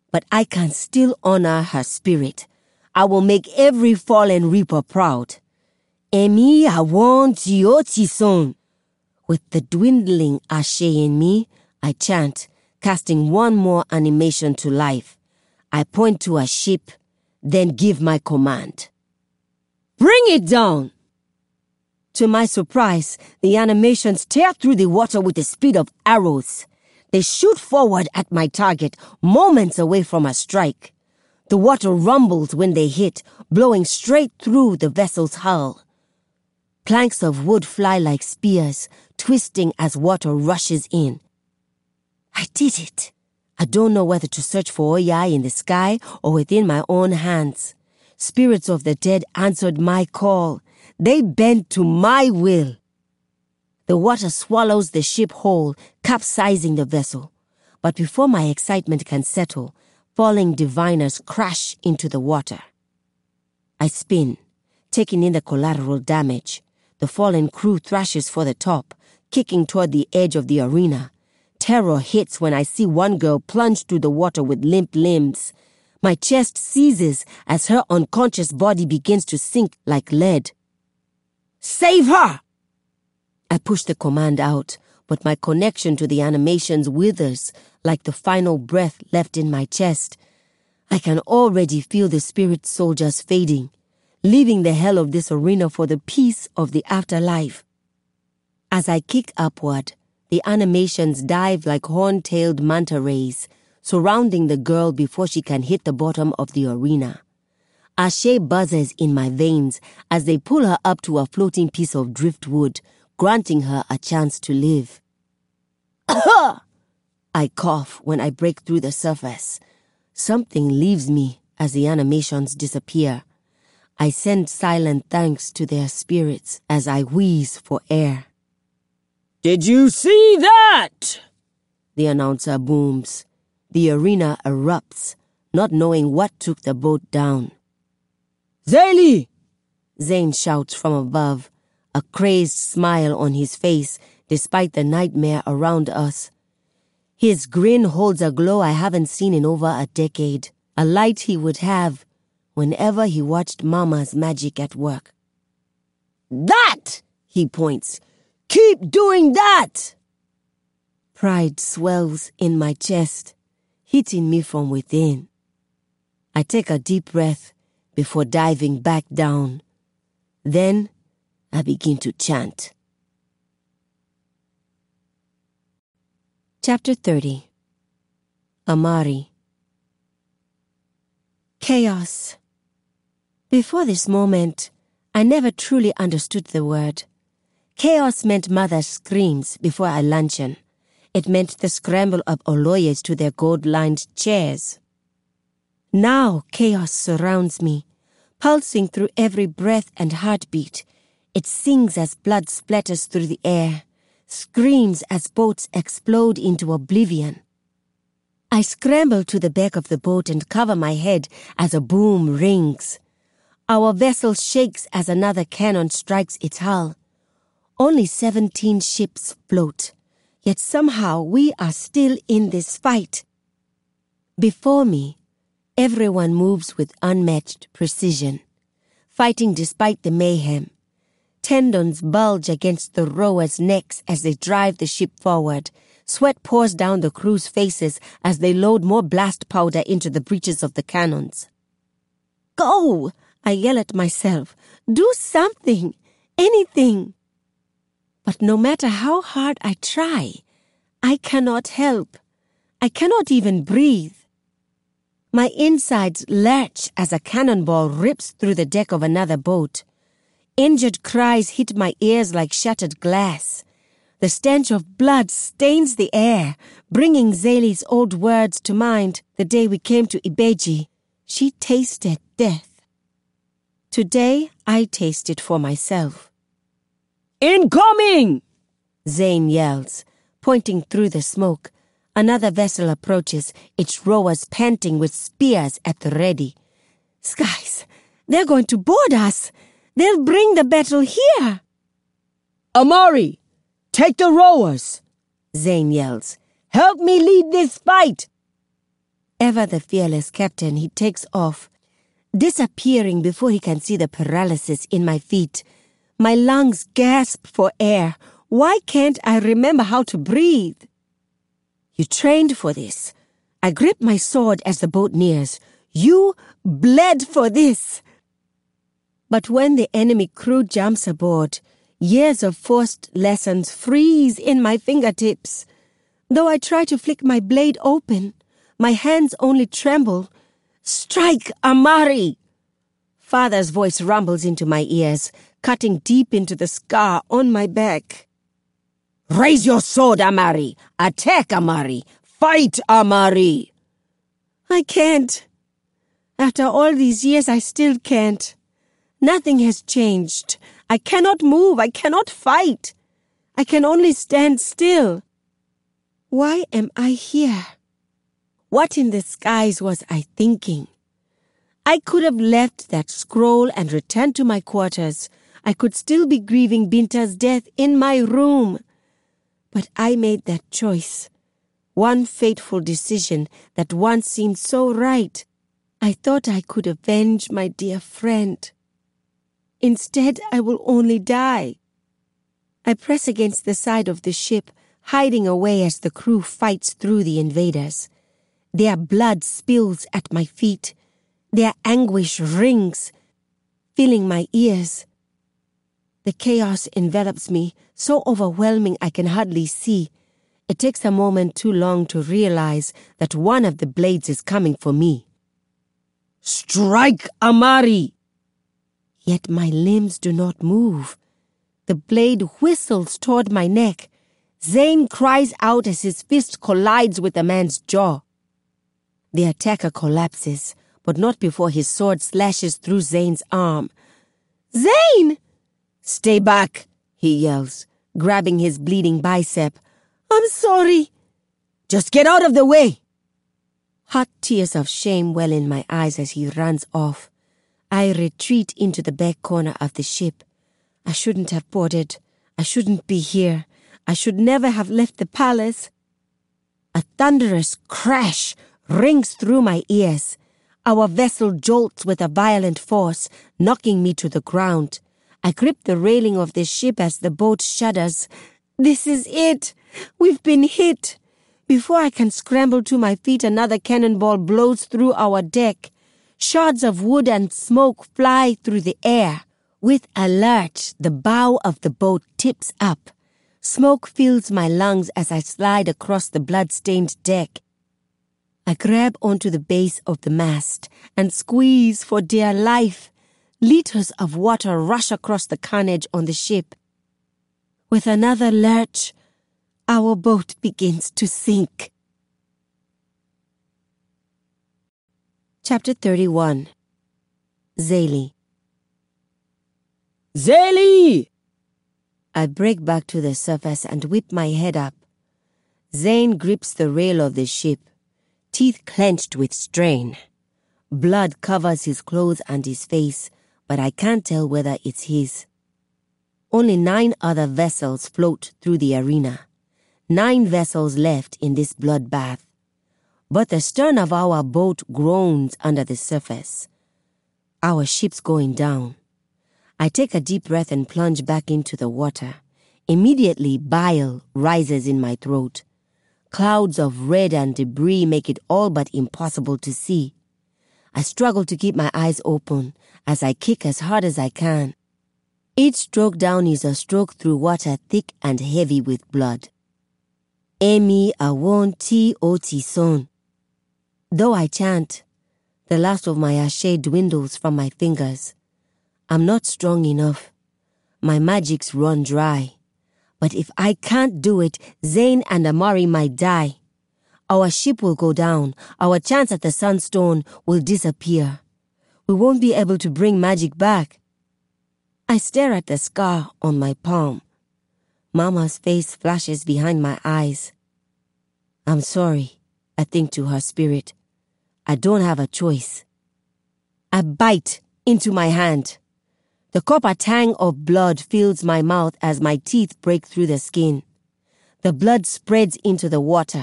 but I can still honor her spirit. I will make every fallen reaper proud. Emi awon son. With the dwindling ashe in me, I chant, casting one more animation to life. I point to a ship, then give my command. Bring it down! To my surprise, the animations tear through the water with the speed of arrows. They shoot forward at my target, moments away from a strike. The water rumbles when they hit, blowing straight through the vessel's hull. Planks of wood fly like spears, twisting as water rushes in. I did it. I don't know whether to search for Oyai in the sky or within my own hands. Spirits of the dead answered my call. They bend to my will. The water swallows the ship whole, capsizing the vessel. But before my excitement can settle, falling diviners crash into the water. I spin, taking in the collateral damage. The fallen crew thrashes for the top, kicking toward the edge of the arena. Terror hits when I see one girl plunge through the water with limp limbs. My chest seizes as her unconscious body begins to sink like lead. Save her! I push the command out, but my connection to the animations withers like the final breath left in my chest. I can already feel the spirit soldiers fading, leaving the hell of this arena for the peace of the afterlife. As I kick upward, the animations dive like horn-tailed manta rays, surrounding the girl before she can hit the bottom of the arena. Ashe buzzes in my veins as they pull her up to a floating piece of driftwood, granting her a chance to live. I cough when I break through the surface. Something leaves me as the animations disappear. I send silent thanks to their spirits as I wheeze for air. Did you see that? The announcer booms. The arena erupts, not knowing what took the boat down. Zaylee! Zane shouts from above, a crazed smile on his face despite the nightmare around us. His grin holds a glow I haven't seen in over a decade, a light he would have whenever he watched Mama's magic at work. That! He points. Keep doing that! Pride swells in my chest, hitting me from within. I take a deep breath before diving back down. Then I begin to chant. Chapter 30. Amari. Chaos. Before this moment, I never truly understood the word. Chaos meant Mother's screams before our luncheon. It meant the scramble of Oloyes to their gold-lined chairs. Now chaos surrounds me, pulsing through every breath and heartbeat. It sings as blood splatters through the air, screams as boats explode into oblivion. I scramble to the back of the boat and cover my head as a boom rings. Our vessel shakes as another cannon strikes its hull. Only 17 ships float, yet somehow we are still in this fight. Before me, everyone moves with unmatched precision, fighting despite the mayhem. Tendons bulge against the rowers' necks as they drive the ship forward. Sweat pours down the crew's faces as they load more blast powder into the breeches of the cannons. Go! I yell at myself. Do something! Anything! But no matter how hard I try, I cannot help. I cannot even breathe. My insides lurch as a cannonball rips through the deck of another boat. Injured cries hit my ears like shattered glass. The stench of blood stains the air, bringing Zaylee's old words to mind the day we came to Ibeji. She tasted death. Today, I taste it for myself. Incoming! Zane yells, pointing through the smoke. Another vessel approaches, its rowers panting with spears at the ready. Skies, they're going to board us. They'll bring the battle here. Amari, take the rowers, Zane yells. Help me lead this fight. Ever the fearless captain, he takes off, disappearing before he can see the paralysis in my feet. My lungs gasp for air. Why can't I remember how to breathe? You trained for this. I grip my sword as the boat nears. You bled for this. But when the enemy crew jumps aboard, years of forced lessons freeze in my fingertips. Though I try to flick my blade open, my hands only tremble. Strike, Amari! Father's voice rumbles into my ears, cutting deep into the scar on my back. Raise your sword, Amari! Attack, Amari! Fight, Amari! I can't. After all these years, I still can't. Nothing has changed. I cannot move. I cannot fight. I can only stand still. Why am I here? What in the skies was I thinking? I could have left that scroll and returned to my quarters. I could still be grieving Binta's death in my room. But I made that choice. One fateful decision that once seemed so right. I thought I could avenge my dear friend. Instead, I will only die. I press against the side of the ship, hiding away as the crew fights through the invaders. Their blood spills at my feet. Their anguish rings, filling my ears. The chaos envelops me, so overwhelming I can hardly see. It takes a moment too long to realize that one of the blades is coming for me. Strike, Amari! Yet my limbs do not move. The blade whistles toward my neck. Zane cries out as his fist collides with the man's jaw. The attacker collapses, but not before his sword slashes through Zane's arm. Zane! Stay back, he yells, grabbing his bleeding bicep. I'm sorry. Just get out of the way. Hot tears of shame well in my eyes as he runs off. I retreat into the back corner of the ship. I shouldn't have boarded. I shouldn't be here. I should never have left the palace. A thunderous crash rings through my ears. Our vessel jolts with a violent force, knocking me to the ground. I grip the railing of the ship as the boat shudders. This is it. We've been hit. Before I can scramble to my feet, another cannonball blows through our deck. Shards of wood and smoke fly through the air. With a lurch, the bow of the boat tips up. Smoke fills my lungs as I slide across the blood-stained deck. I grab onto the base of the mast and squeeze for dear life. Liters of water rush across the carnage on the ship. With another lurch, our boat begins to sink. Chapter 31. Zaylee. Zaylee! I break back to the surface and whip my head up. Zane grips the rail of the ship, teeth clenched with strain. Blood covers his clothes and his face, but I can't tell whether it's his. Only 9 other vessels float through the arena. 9 vessels left in this bloodbath. But the stern of our boat groans under the surface. Our ship's going down. I take a deep breath and plunge back into the water. Immediately, bile rises in my throat. Clouds of red and debris make it all but impossible to see. I struggle to keep my eyes open as I kick as hard as I can. Each stroke down is a stroke through water thick and heavy with blood. Emi awon ti oti son. Though I chant, the last of my ashe dwindles from my fingers. I'm not strong enough. My magics run dry. But if I can't do it, Zane and Amari might die. Our ship will go down. Our chance at the Sunstone will disappear. We won't be able to bring magic back. I stare at the scar on my palm. Mama's face flashes behind my eyes. I'm sorry, I think to her spirit. I don't have a choice. I bite into my hand. The copper tang of blood fills my mouth as my teeth break through the skin. The blood spreads into the water,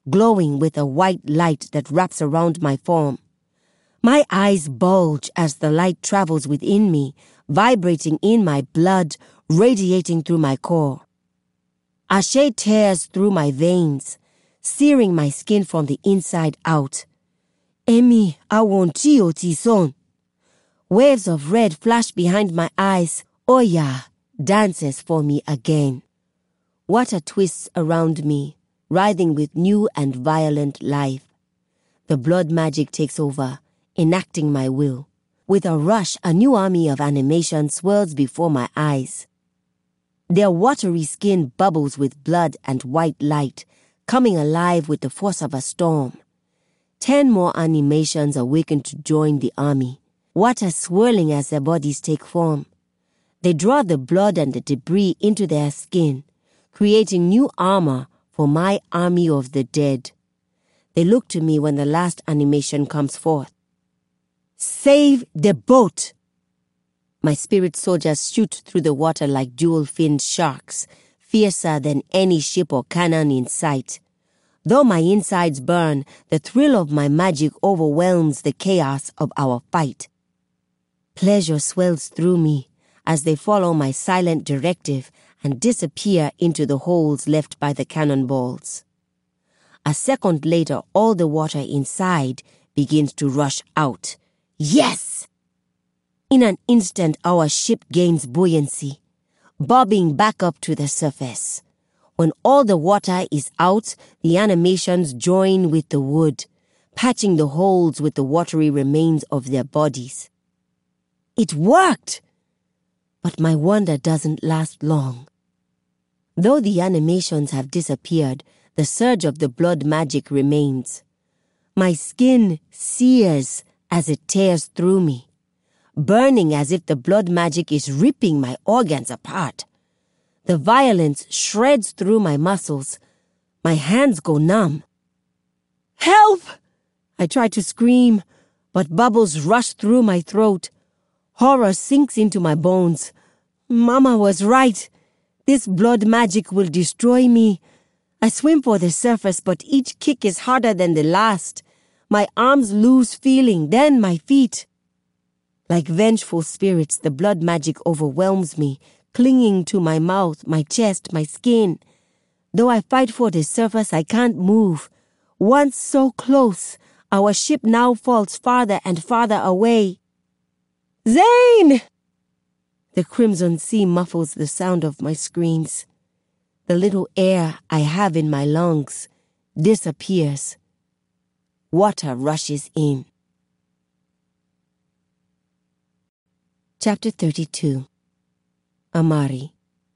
glowing with a white light that wraps around my form. My eyes bulge as the light travels within me, vibrating in my blood, radiating through my core. Ashe tears through my veins, searing my skin from the inside out. Emi awonchio tison. Waves of red flash behind my eyes. Oya dances for me again. Water twists around me, writhing with new and violent life. The blood magic takes over, enacting my will. With a rush, a new army of animation swirls before my eyes. Their watery skin bubbles with blood and white light, coming alive with the force of a storm. 10 more animations awaken to join the army, water swirling as their bodies take form. They draw the blood and the debris into their skin, creating new armor for my army of the dead. They look to me when the last animation comes forth. Save the boat! My spirit soldiers shoot through the water like jewel-finned sharks, fiercer than any ship or cannon in sight. Though my insides burn, the thrill of my magic overwhelms the chaos of our fight. Pleasure swells through me as they follow my silent directive and disappear into the holes left by the cannonballs. A second later, all the water inside begins to rush out. Yes! In an instant, our ship gains buoyancy, bobbing back up to the surface. When all the water is out, the animations join with the wood, patching the holes with the watery remains of their bodies. It worked! But my wonder doesn't last long. Though the animations have disappeared, the surge of the blood magic remains. My skin sears as it tears through me, burning as if the blood magic is ripping my organs apart. The violence shreds through my muscles. My hands go numb. Help! I try to scream, but bubbles rush through my throat. Horror sinks into my bones. Mama was right. This blood magic will destroy me. I swim for the surface, but each kick is harder than the last. My arms lose feeling, then my feet. Like vengeful spirits, the blood magic overwhelms me, clinging to my mouth, my chest, my skin. Though I fight for the surface, I can't move. Once so close, our ship now falls farther and farther away. Zane! The crimson sea muffles the sound of my screams. The little air I have in my lungs disappears. Water rushes in. Chapter 32. Amari.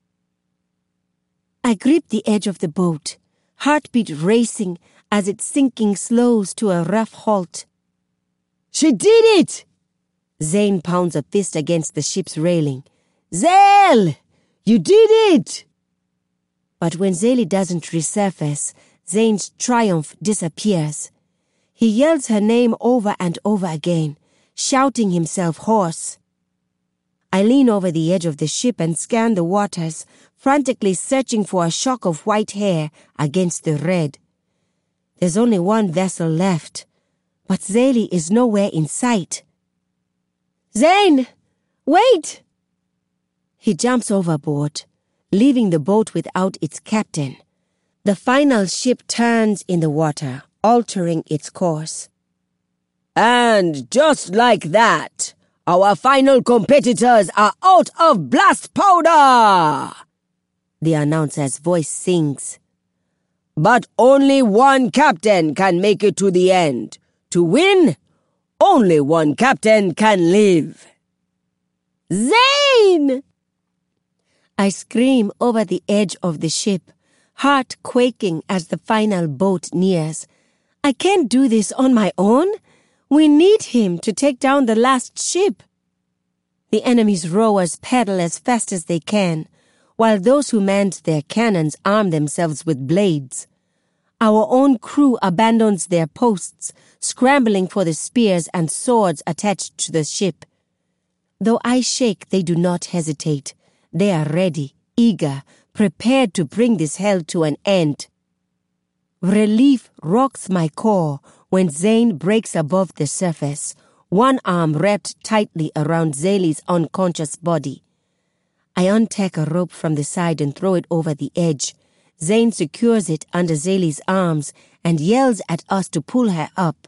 I grip the edge of the boat, heartbeat racing as its sinking slows to a rough halt. She did it! Zane pounds a fist against the ship's railing. Zale! You did it! But when Zélie doesn't resurface, Zane's triumph disappears. He yells her name over and over again, shouting himself hoarse. I lean over the edge of the ship and scan the waters, frantically searching for a shock of white hair against the red. There's only one vessel left, but Zélie is nowhere in sight. Zane! Wait! He jumps overboard, leaving the boat without its captain. The final ship turns in the water, altering its course. And just like that, our final competitors are out of blast powder! The announcer's voice sings. But only one captain can make it to the end. To win, only one captain can live. Zane! I scream over the edge of the ship, heart quaking as the final boat nears. I can't do this on my own. We need him to take down the last ship. The enemy's rowers paddle as fast as they can, while those who manned their cannons arm themselves with blades. Our own crew abandons their posts, scrambling for the spears and swords attached to the ship. Though I shake, they do not hesitate. They are ready, eager, prepared to bring this hell to an end. Relief rocks my core when Zane breaks above the surface, one arm wrapped tightly around Zaylee's unconscious body. I untack a rope from the side and throw it over the edge. Zane secures it under Zaylee's arms and yells at us to pull her up.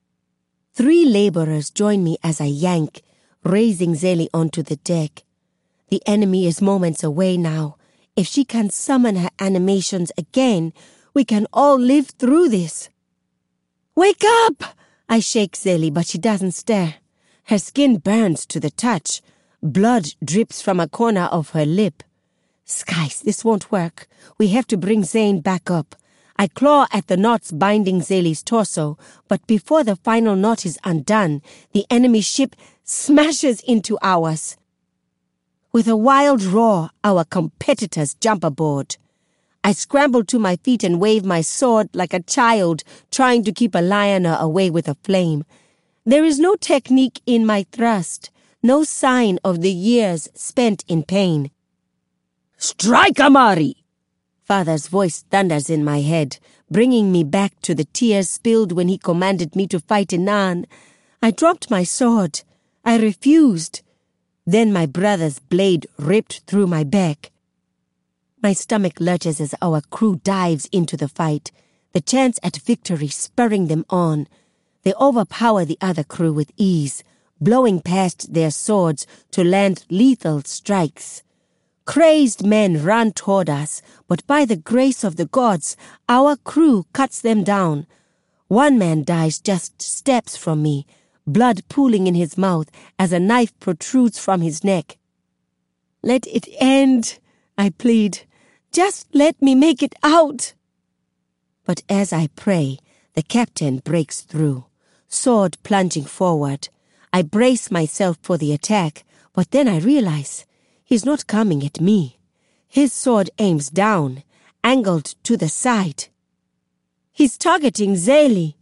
3 laborers join me as I yank, raising Zaylee onto the deck. The enemy is moments away now. If she can summon her animations again, we can all live through this. Wake up! I shake Zaylee, but she doesn't stir. Her skin burns to the touch. Blood drips from a corner of her lip. Skies, this won't work. We have to bring Zane back up. I claw at the knots binding Zaylee's torso, but before the final knot is undone, the enemy ship smashes into ours. With a wild roar, our competitors jump aboard. I scramble to my feet and wave my sword like a child trying to keep a lioner away with a flame. There is no technique in my thrust, no sign of the years spent in pain. Strike, Amari! Father's voice thunders in my head, bringing me back to the tears spilled when he commanded me to fight Inan. I dropped my sword. I refused. Then my brother's blade ripped through my back. My stomach lurches as our crew dives into the fight, the chance at victory spurring them on. They overpower the other crew with ease, blowing past their swords to land lethal strikes. Crazed men run toward us, but by the grace of the gods, our crew cuts them down. One man dies just steps from me, blood pooling in his mouth as a knife protrudes from his neck. Let it end, I plead. Just let me make it out. But as I pray, the captain breaks through, sword plunging forward. I brace myself for the attack, but then I realize he's not coming at me. His sword aims down, angled to the side. He's targeting Zaylee.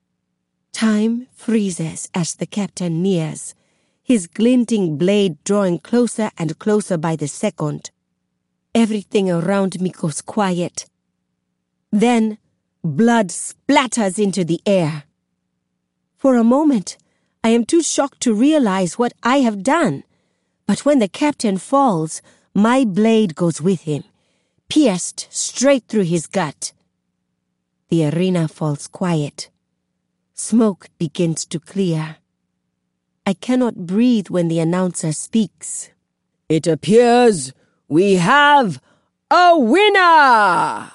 Time freezes as the captain nears, his glinting blade drawing closer and closer by the second. Everything around me goes quiet. Then, blood splatters into the air. For a moment, I am too shocked to realize what I have done. But when the captain falls, my blade goes with him, pierced straight through his gut. The arena falls quiet. Smoke begins to clear. I cannot breathe when the announcer speaks. It appears we have a winner!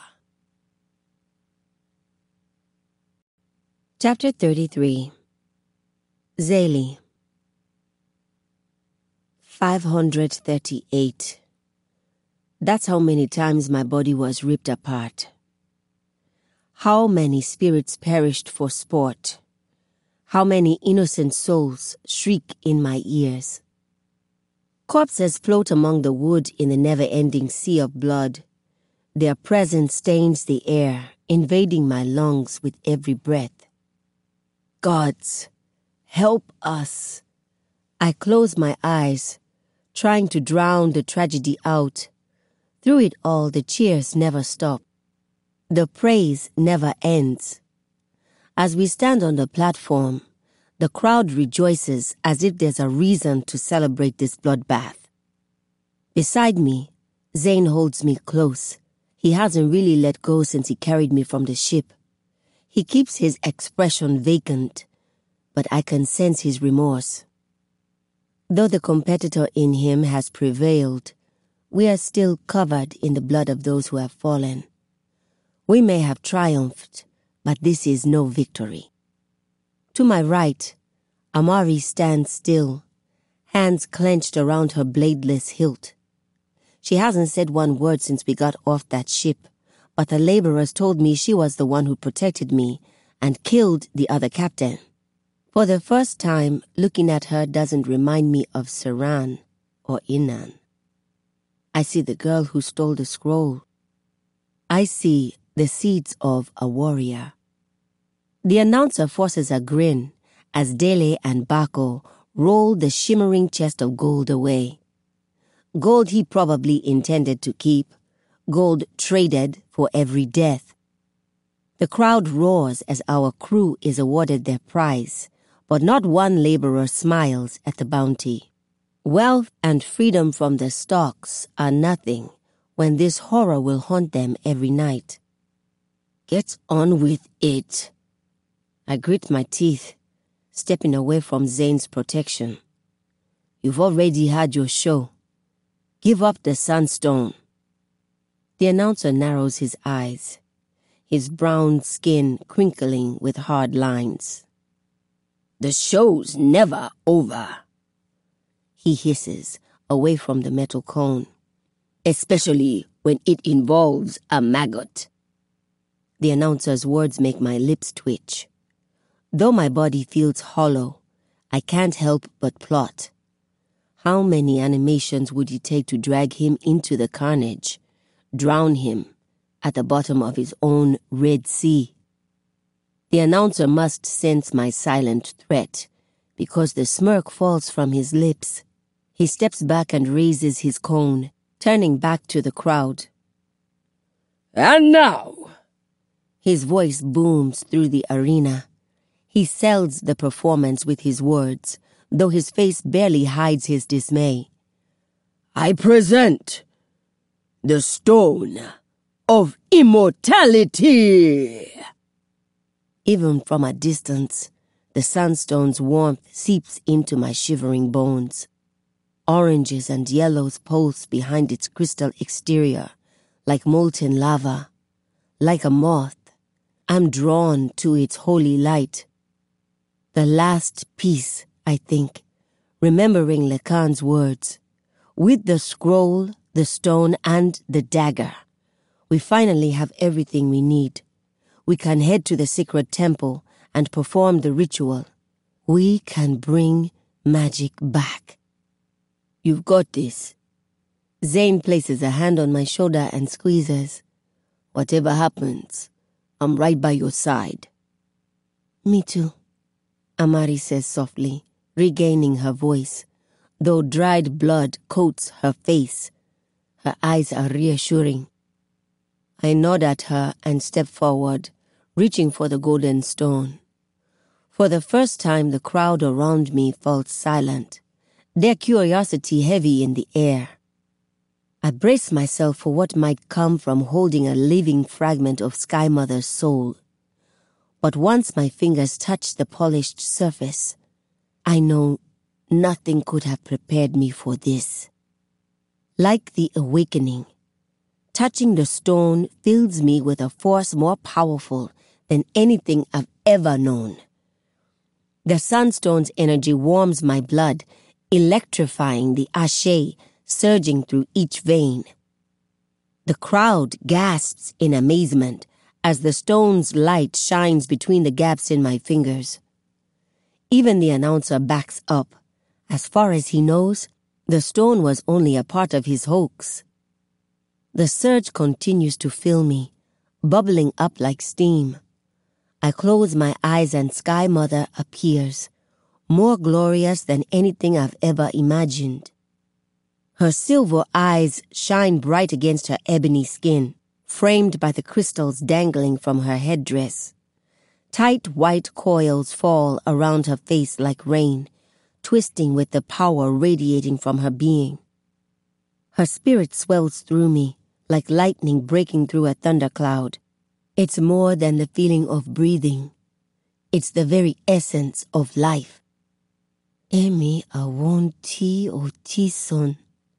Chapter 33. Zaylee. 538. That's how many times my body was ripped apart. How many spirits perished for sport. How many innocent souls shriek in my ears. Corpses float among the wood in the never-ending sea of blood. Their presence stains the air, invading my lungs with every breath. Gods, help us. I close my eyes, trying to drown the tragedy out. Through it all, the cheers never stop. The praise never ends. As we stand on the platform, the crowd rejoices as if there's a reason to celebrate this bloodbath. Beside me, Zane holds me close. He hasn't really let go since he carried me from the ship. He keeps his expression vacant, but I can sense his remorse. Though the competitor in him has prevailed, we are still covered in the blood of those who have fallen. We may have triumphed, but this is no victory. To my right, Amari stands still, hands clenched around her bladeless hilt. She hasn't said one word since we got off that ship, but the laborers told me she was the one who protected me and killed the other captain. For the first time, looking at her doesn't remind me of Saran or Inan. I see the girl who stole the scroll. I see the seeds of a warrior. The announcer forces a grin as Dele and Bako roll the shimmering chest of gold away. Gold he probably intended to keep, gold traded for every death. The crowd roars as our crew is awarded their prize, but not one laborer smiles at the bounty. Wealth and freedom from the stocks are nothing when this horror will haunt them every night. Get on with it. I grit my teeth, stepping away from Zane's protection. You've already had your show. Give up the Sunstone. The announcer narrows his eyes, his brown skin crinkling with hard lines. The show's never over, he hisses away from the metal cone, especially when it involves a maggot. The announcer's words make my lips twitch. Though my body feels hollow, I can't help but plot. How many animations would it take to drag him into the carnage, drown him at the bottom of his own Red Sea? The announcer must sense my silent threat, because the smirk falls from his lips. He steps back and raises his cone, turning back to the crowd. And now, his voice booms through the arena. He sells the performance with his words, though his face barely hides his dismay. I present the Stone of Immortality. Even from a distance, the Sunstone's warmth seeps into my shivering bones. Oranges and yellows pulse behind its crystal exterior, like molten lava. Like a moth, I'm drawn to its holy light. The last piece, I think, remembering Lekan's words. With the scroll, the stone, and the dagger, we finally have everything we need. We can head to the sacred temple and perform the ritual. We can bring magic back. You've got this. Zane places a hand on my shoulder and squeezes. Whatever happens, I'm right by your side. Me too, Amari says softly, regaining her voice, though dried blood coats her face. Her eyes are reassuring. I nod at her and step forward, reaching for the golden stone. For the first time, the crowd around me falls silent, their curiosity heavy in the air. I brace myself for what might come from holding a living fragment of Sky Mother's soul. But once my fingers touch the polished surface, I know nothing could have prepared me for this. Like the awakening, touching the stone fills me with a force more powerful than anything I've ever known. The Sunstone's energy warms my blood, electrifying the ashe surging through each vein. The crowd gasps in amazement as the stone's light shines between the gaps in my fingers. Even the announcer backs up. As far as he knows, the stone was only a part of his hoax. The surge continues to fill me, bubbling up like steam. I close my eyes and Sky Mother appears, more glorious than anything I've ever imagined. Her silver eyes shine bright against her ebony skin, framed by the crystals dangling from her headdress. Tight white coils fall around her face like rain, twisting with the power radiating from her being. Her spirit swells through me, like lightning breaking through a thundercloud. It's more than the feeling of breathing. It's the very essence of life. Emi awonti otison.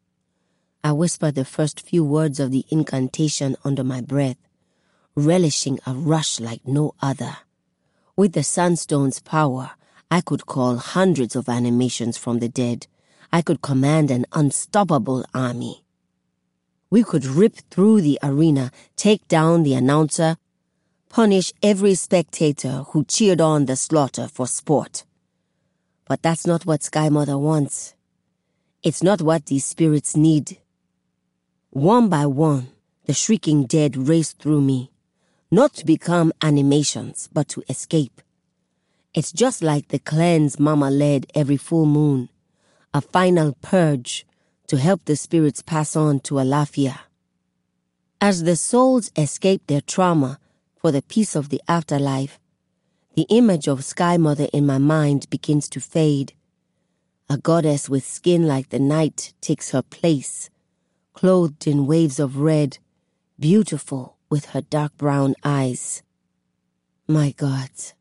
I whisper the first few words of the incantation under my breath, relishing a rush like no other. With the Sunstone's power, I could call hundreds of animations from the dead. I could command an unstoppable army. We could rip through the arena, take down the announcer, punish every spectator who cheered on the slaughter for sport. But that's not what Sky Mother wants. It's not what these spirits need. One by one, the shrieking dead race through me, not to become animations, but to escape. It's just like the cleanse Mama led every full moon, a final purge to help the spirits pass on to Alafia. As the souls escape their trauma, for the peace of the afterlife, the image of Sky Mother in my mind begins to fade. A goddess with skin like the night takes her place, clothed in waves of red, beautiful with her dark brown eyes. My gods.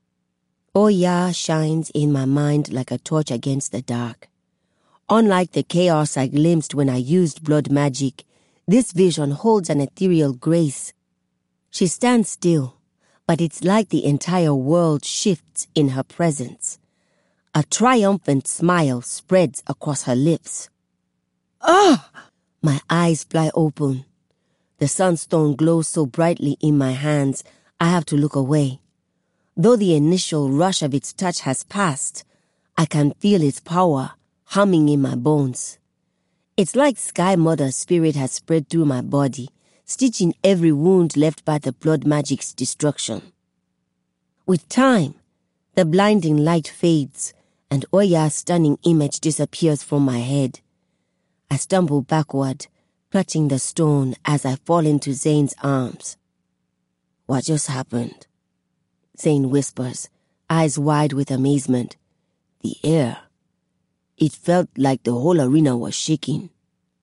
Oya shines in my mind like a torch against the dark. Unlike the chaos I glimpsed when I used blood magic, this vision holds an ethereal grace. She stands still, but it's like the entire world shifts in her presence. A triumphant smile spreads across her lips. Ah! My eyes fly open. The sunstone glows so brightly in my hands, I have to look away. Though the initial rush of its touch has passed, I can feel its power humming in my bones. It's like Sky Mother's spirit has spread through my body, stitching every wound left by the blood magic's destruction. With time, the blinding light fades, and Oya's stunning image disappears from my head. I stumble backward, clutching the stone as I fall into Zane's arms. What just happened? Zane whispers, eyes wide with amazement. The air. It felt like the whole arena was shaking.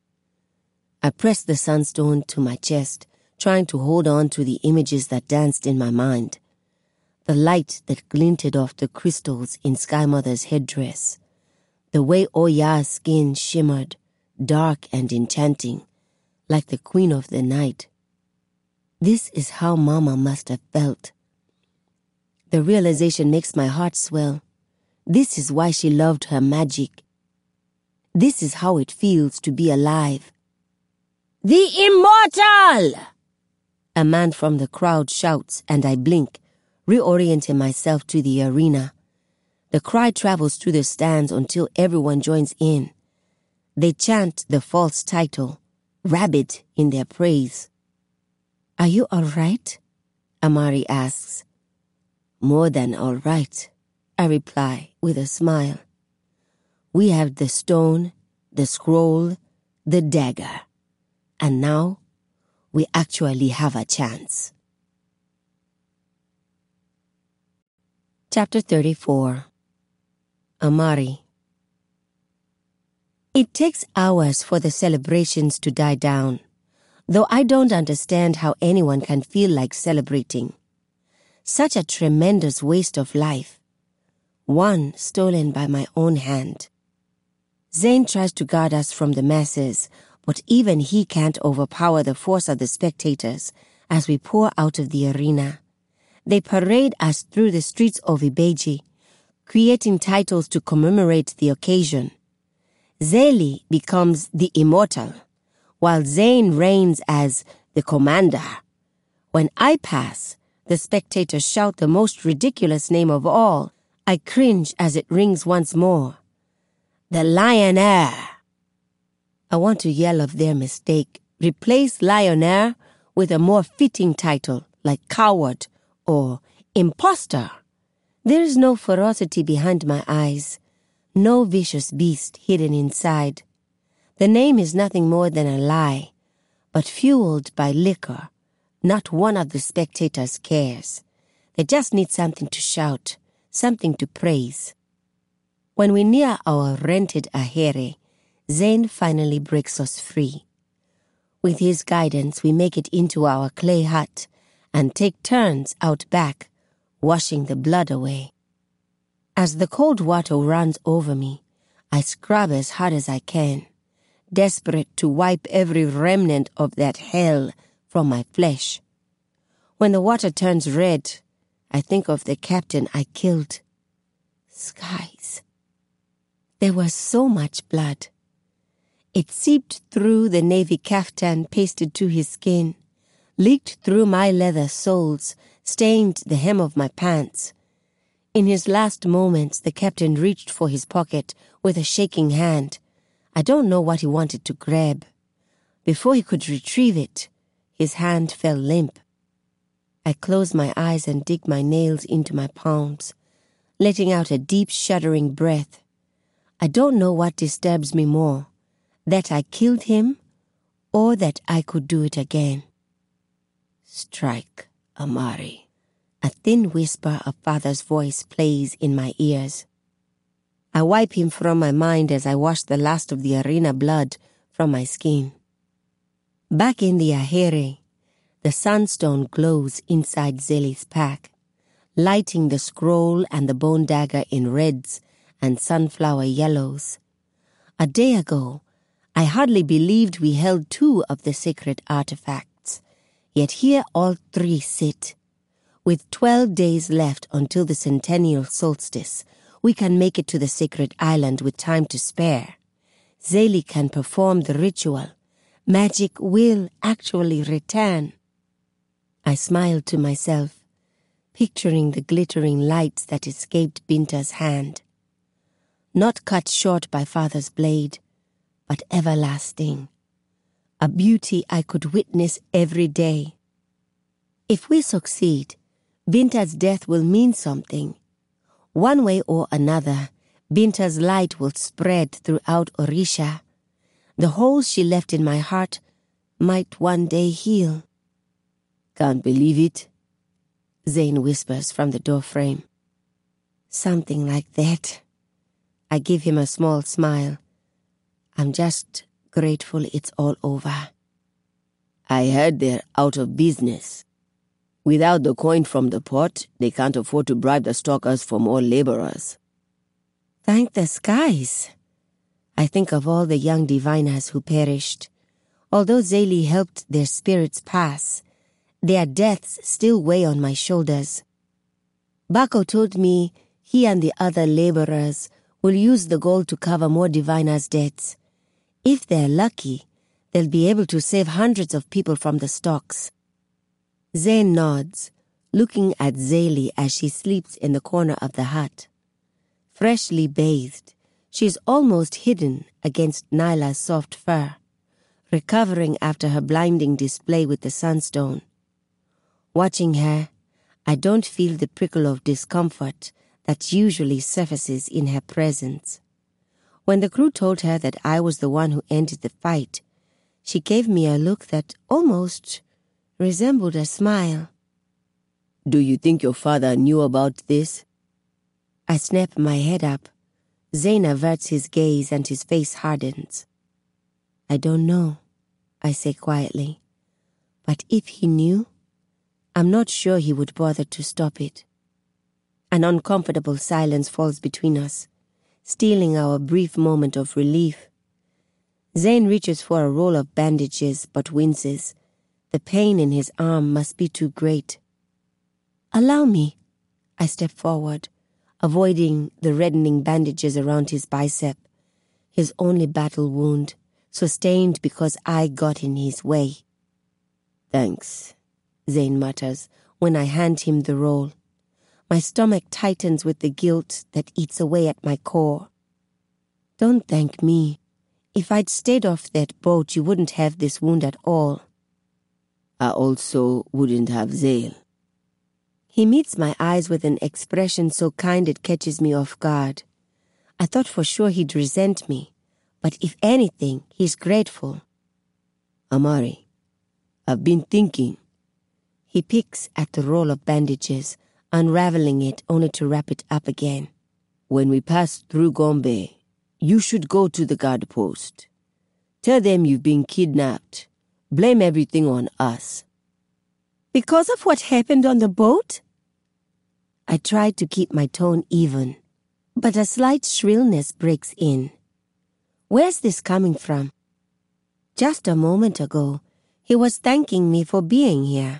I pressed the sunstone to my chest, trying to hold on to the images that danced in my mind. The light that glinted off the crystals in Sky Mother's headdress. The way Oya's skin shimmered, dark and enchanting, like the queen of the night. This is how Mama must have felt. The realization makes my heart swell. This is why she loved her magic. This is how it feels to be alive. The Immortal! A man from the crowd shouts, and I blink, reorienting myself to the arena. The cry travels through the stands until everyone joins in. They chant the false title, rabid in their praise. Are you all right? Amari asks. More than all right, I reply with a smile. We have the stone, the scroll, the dagger. And now, we actually have a chance. Chapter 34. Amari. It takes hours for the celebrations to die down, though I don't understand how anyone can feel like celebrating. Such a tremendous waste of life. One stolen by my own hand. Zane tries to guard us from the masses, but even he can't overpower the force of the spectators as we pour out of the arena. They parade us through the streets of Ibeji, creating titles to commemorate the occasion. Zeli becomes the Immortal, while Zane reigns as the Commander. When I pass, the spectators shout the most ridiculous name of all. I cringe as it rings once more. The Lionaire. I want to yell of their mistake. Replace Lionaire with a more fitting title like Coward or Imposter. There is no ferocity behind my eyes, no vicious beast hidden inside. The name is nothing more than a lie, but fueled by liquor, not one of the spectators cares. They just need something to shout, something to praise. When we near our rented ahere, Zane finally breaks us free. With his guidance, we make it into our clay hut and take turns out back, washing the blood away. As the cold water runs over me, I scrub as hard as I can, desperate to wipe every remnant of that hell from my flesh. When the water turns red, I think of the captain I killed. Skies. There was so much blood. It seeped through the navy kaftan pasted to his skin, leaked through my leather soles, stained the hem of my pants. In his last moments, the captain reached for his pocket with a shaking hand. I don't know what he wanted to grab. Before he could retrieve it, his hand fell limp. I close my eyes and dig my nails into my palms, letting out a deep, shuddering breath. I don't know what disturbs me more, that I killed him or that I could do it again. Strike, Amari. A thin whisper of father's voice plays in my ears. I wipe him from my mind as I wash the last of the arena blood from my skin. Back in the Ahere, the sunstone glows inside Zeli's pack, lighting the scroll and the bone dagger in reds and sunflower yellows. A day ago, I hardly believed we held 2 of the sacred artifacts, yet here all 3 sit. With 12 days left until the centennial solstice, we can make it to the sacred island with time to spare. Zeli can perform the ritual. Magic will actually return. I smiled to myself, picturing the glittering lights that escaped Binta's hand. Not cut short by father's blade, but everlasting. A beauty I could witness every day. If we succeed, Binta's death will mean something. One way or another, Binta's light will spread throughout Orisha. The holes she left in my heart might one day heal. Can't believe it, Zane whispers from the doorframe. Something like that. I give him a small smile. I'm just grateful it's all over. I heard they're out of business. Without the coin from the pot, they can't afford to bribe the stalkers for more laborers. Thank the skies. I think of all the young diviners who perished. Although Zeli helped their spirits pass, their deaths still weigh on my shoulders. Bako told me he and the other laborers will use the gold to cover more diviners' debts. If they're lucky, they'll be able to save hundreds of people from the stocks. Zane nods, looking at Zeli as she sleeps in the corner of the hut. Freshly bathed, she's almost hidden against Nyla's soft fur, recovering after her blinding display with the sunstone. Watching her, I don't feel the prickle of discomfort that usually surfaces in her presence. When the crew told her that I was the one who ended the fight, she gave me a look that almost resembled a smile. Do you think your father knew about this? I snap my head up. Zane averts his gaze and his face hardens. I don't know, I say quietly. But if he knew, I'm not sure he would bother to stop it. An uncomfortable silence falls between us, stealing our brief moment of relief. Zane reaches for a roll of bandages but winces. The pain in his arm must be too great. Allow me. I step forward, avoiding the reddening bandages around his bicep, his only battle wound, sustained because I got in his way. Thanks, Zane mutters when I hand him the roll. My stomach tightens with the guilt that eats away at my core. Don't thank me. If I'd stayed off that boat, you wouldn't have this wound at all. I also wouldn't have Zale. He meets my eyes with an expression so kind it catches me off guard. I thought for sure he'd resent me, but if anything, he's grateful. Amari, I've been thinking. He picks at the roll of bandages, unraveling it only to wrap it up again. When we pass through Gombe, you should go to the guard post. Tell them you've been kidnapped. Blame everything on us. Because of what happened on the boat? I tried to keep my tone even, but a slight shrillness breaks in. Where's this coming from? Just a moment ago, he was thanking me for being here.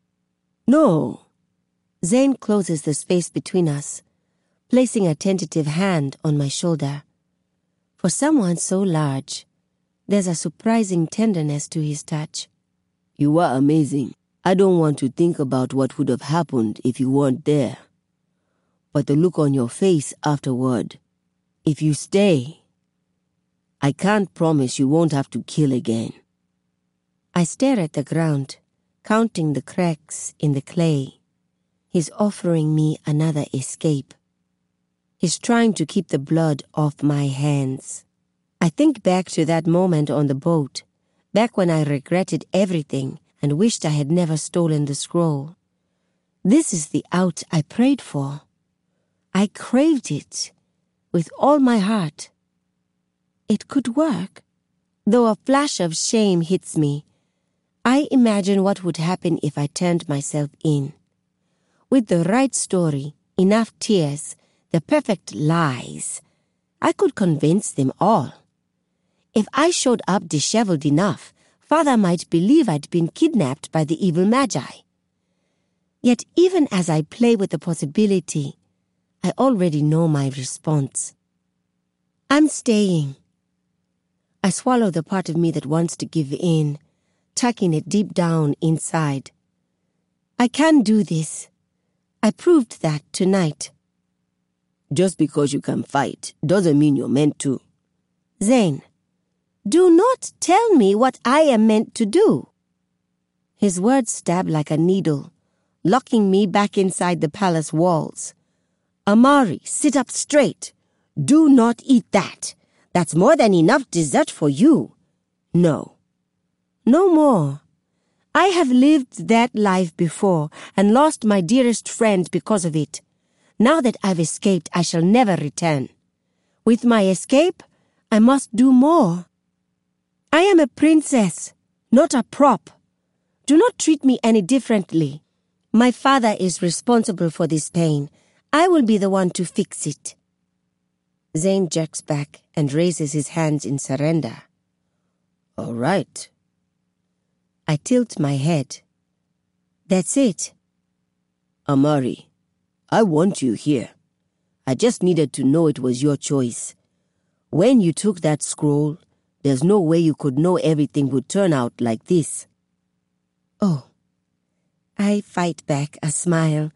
No. Zane closes the space between us, placing a tentative hand on my shoulder. For someone so large, there's a surprising tenderness to his touch. You are amazing. I don't want to think about what would have happened if you weren't there. But the look on your face afterward, if you stay, I can't promise you won't have to kill again. I stare at the ground, counting the cracks in the clay. He's offering me another escape. He's trying to keep the blood off my hands. I think back to that moment on the boat, back when I regretted everything and wished I had never stolen the scroll. This is the out I prayed for. I craved it with all my heart. It could work. Though a flash of shame hits me, I imagine what would happen if I turned myself in. With the right story, enough tears, the perfect lies, I could convince them all. If I showed up disheveled enough, Father might believe I'd been kidnapped by the evil magi. Yet even as I play with the possibility, I already know my response. I'm staying. I swallow the part of me that wants to give in, tucking it deep down inside. I can do this. I proved that tonight. Just because you can fight doesn't mean you're meant to. Zane, do not tell me what I am meant to do. His words stab like a needle, locking me back inside the palace walls. Amari, sit up straight. Do not eat that. That's more than enough dessert for you. No. No more. I have lived that life before and lost my dearest friend because of it. Now that I've escaped, I shall never return. With my escape, I must do more. I am a princess, not a prop. Do not treat me any differently. My father is responsible for this pain. I will be the one to fix it. Zane jerks back and raises his hands in surrender. All right. I tilt my head. That's it. Amari, I want you here. I just needed to know it was your choice. When you took that scroll, there's no way you could know everything would turn out like this. Oh. I fight back a smile.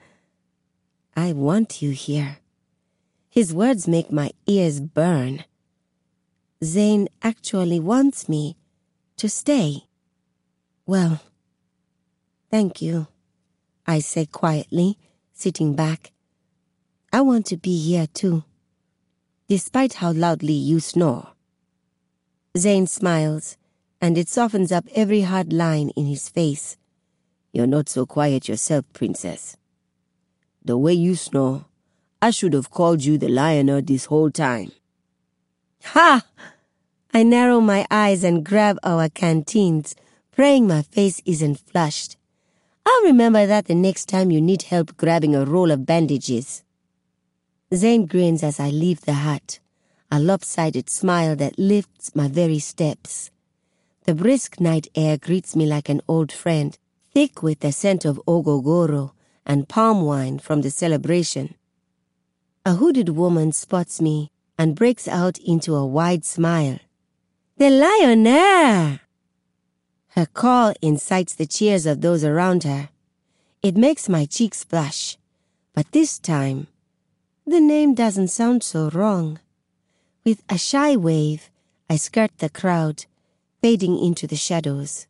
I want you here. His words make my ears burn. Zane actually wants me to stay. Well, thank you, I say quietly, sitting back. I want to be here too, despite how loudly you snore. Zane smiles, and it softens up every hard line in his face. You're not so quiet yourself, princess. The way you snore, I should have called you the lioner this whole time. Ha! I narrow my eyes and grab our canteens, praying my face isn't flushed. I'll remember that the next time you need help grabbing a roll of bandages. Zane grins as I leave the hut, a lopsided smile that lifts my very steps. The brisk night air greets me like an old friend, thick with the scent of ogogoro and palm wine from the celebration. A hooded woman spots me and breaks out into a wide smile. The Lionaire! Her call incites the cheers of those around her. It makes my cheeks flush, but this time, the name doesn't sound so wrong. With a shy wave, I skirt the crowd, fading into the shadows.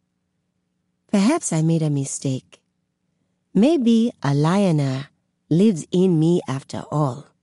Perhaps I made a mistake. Maybe a lioner lives in me after all.